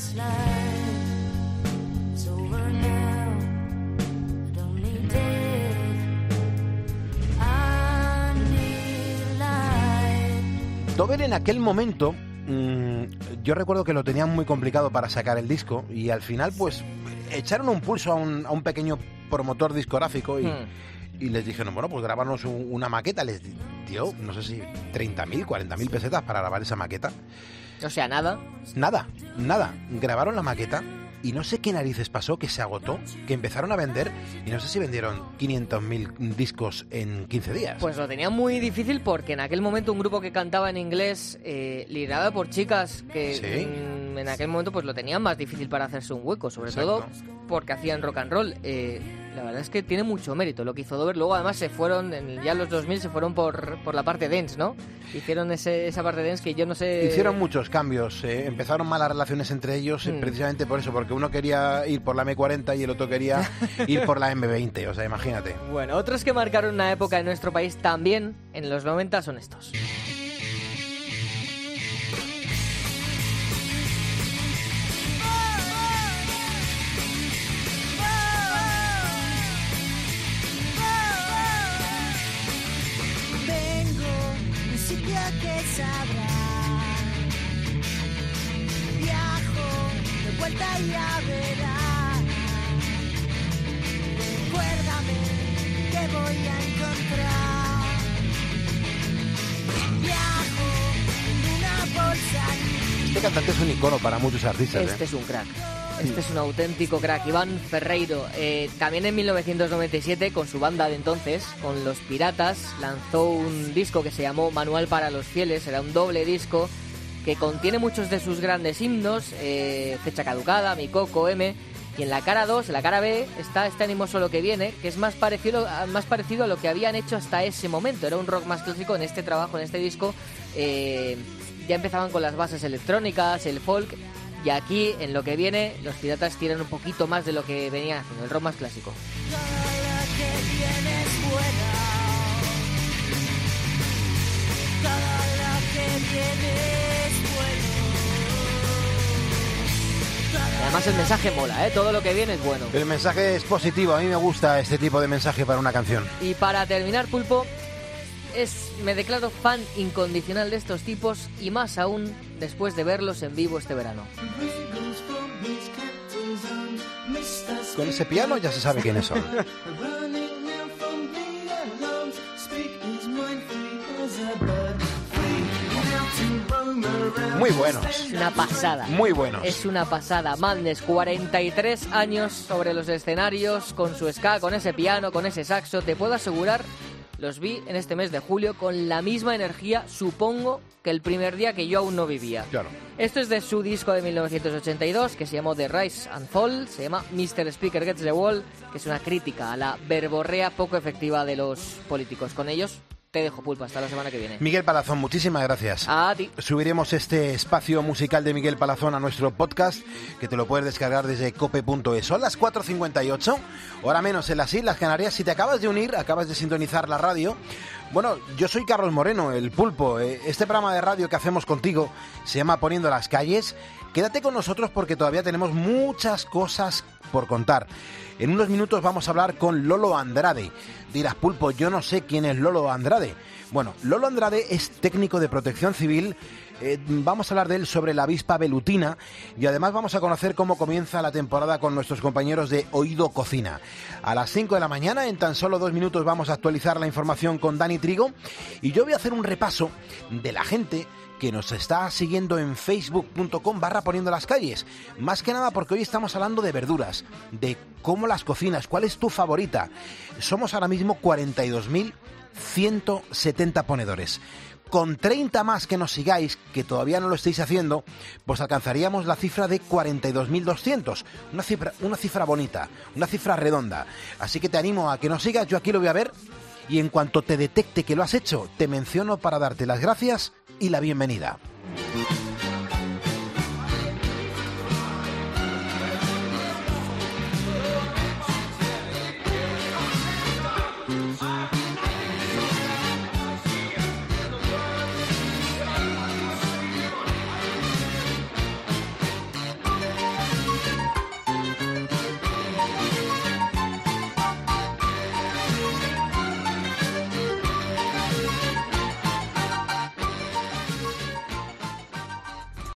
[SPEAKER 1] Dover en aquel momento, yo recuerdo que lo tenían muy complicado para sacar el disco y al final pues echaron un pulso a un pequeño promotor discográfico y les dijeron, bueno, pues grabarnos una maqueta. Les dio, no sé si 30.000, 40.000 pesetas para grabar esa maqueta.
[SPEAKER 26] O sea, nada.
[SPEAKER 1] Nada. Grabaron la maqueta y no sé qué narices pasó, que se agotó, que empezaron a vender y no sé si vendieron 500.000 discos en 15 días.
[SPEAKER 26] Pues lo tenían muy difícil porque en aquel momento un grupo que cantaba en inglés, liderado por chicas que en aquel momento pues lo tenían más difícil para hacerse un hueco, sobre todo porque hacían rock and roll. La verdad es que tiene mucho mérito lo que hizo Dover. Luego además se fueron, ya en los 2000 se fueron por la parte dance, ¿no? Hicieron esa parte dance que yo no sé...
[SPEAKER 1] Hicieron muchos cambios, empezaron malas relaciones entre ellos, precisamente por eso, porque uno quería ir por la M40 y el otro quería ir por la M20, o sea, imagínate.
[SPEAKER 26] Bueno, otros que marcaron una época en nuestro país también en los 90 son estos.
[SPEAKER 3] lo que sabrá. Viajo de vuelta y ya verás. Recuérdame que voy a encontrar. Viajo en una bolsa.
[SPEAKER 1] Este cantante es un icono para muchos artistas.
[SPEAKER 26] Este es un crack. Este es un auténtico crack. Iván Ferreiro, también en 1997, con su banda de entonces, con Los Piratas, lanzó un disco que se llamó Manual para los Fieles. Era un doble disco que contiene muchos de sus grandes himnos, Fecha Caducada, Mi Coco, M. Y en la cara 2, en la cara B, está Este ánimo solo que viene, que es más parecido a lo que habían hecho hasta ese momento. Era un rock más clásico. En este trabajo, en este disco, ya empezaban con las bases electrónicas, el folk. Y aquí, en lo que viene, Los Piratas tienen un poquito más de lo que venía haciendo, el rock más clásico.
[SPEAKER 3] Todo lo que viene es bueno. Todo lo que viene es bueno.
[SPEAKER 26] Además el mensaje mola, todo lo que viene es bueno.
[SPEAKER 1] El mensaje es positivo, a mí me gusta este tipo de mensaje para una canción.
[SPEAKER 26] Y para terminar, Pulpo, me declaro fan incondicional de estos tipos y más aún después de verlos en vivo este verano.
[SPEAKER 1] Con ese piano ya se sabe quiénes son. Muy buenos.
[SPEAKER 26] Es una pasada.
[SPEAKER 1] Muy buenos.
[SPEAKER 26] Es una pasada. Madness, 43 años sobre los escenarios, con su ska, con ese piano, con ese saxo. Te puedo asegurar, los vi en este mes de julio con la misma energía, supongo, que el primer día que yo aún no vivía.
[SPEAKER 1] Claro.
[SPEAKER 26] Esto es de su disco de 1982, que se llamó The Rise and Fall. Se llama Mr. Speaker Gets the Wall, que es una crítica a la verborrea poco efectiva de los políticos. Con ellos te dejo, Pulpo, hasta la semana que viene.
[SPEAKER 1] Miguel Palazón, muchísimas gracias.
[SPEAKER 26] A ti.
[SPEAKER 1] Subiremos este espacio musical de Miguel Palazón a nuestro podcast, que te lo puedes descargar desde cope.es. Son las 4:58, hora menos en las Islas Canarias. Si te acabas de unir, acabas de sintonizar la radio, bueno, yo soy Carlos Moreno, el Pulpo. Este programa de radio que hacemos contigo se llama Poniendo las Calles. Quédate con nosotros porque todavía tenemos muchas cosas por contar. En unos minutos vamos a hablar con Lolo Andrade. Dirás, Pulpo, yo no sé quién es Lolo Andrade. Bueno, Lolo Andrade es técnico de protección civil. Vamos a hablar de él sobre la avispa velutina y además vamos a conocer cómo comienza la temporada con nuestros compañeros de Oído Cocina. A las 5 de la mañana, en tan solo 2 minutos, vamos a actualizar la información con Dani Trigo y yo voy a hacer un repaso de la gente que nos está siguiendo en facebook.com/poniendo las calles. Más que nada porque hoy estamos hablando de verduras, de cómo las cocinas, cuál es tu favorita. Somos ahora mismo 42.170 ponedores. Con 30 más que nos sigáis, que todavía no lo estáis haciendo, pues alcanzaríamos la cifra de 42.200. Una cifra bonita, una cifra redonda. Así que te animo a que nos sigas, yo aquí lo voy a ver. Y en cuanto te detecte que lo has hecho, te menciono para darte las gracias y la bienvenida.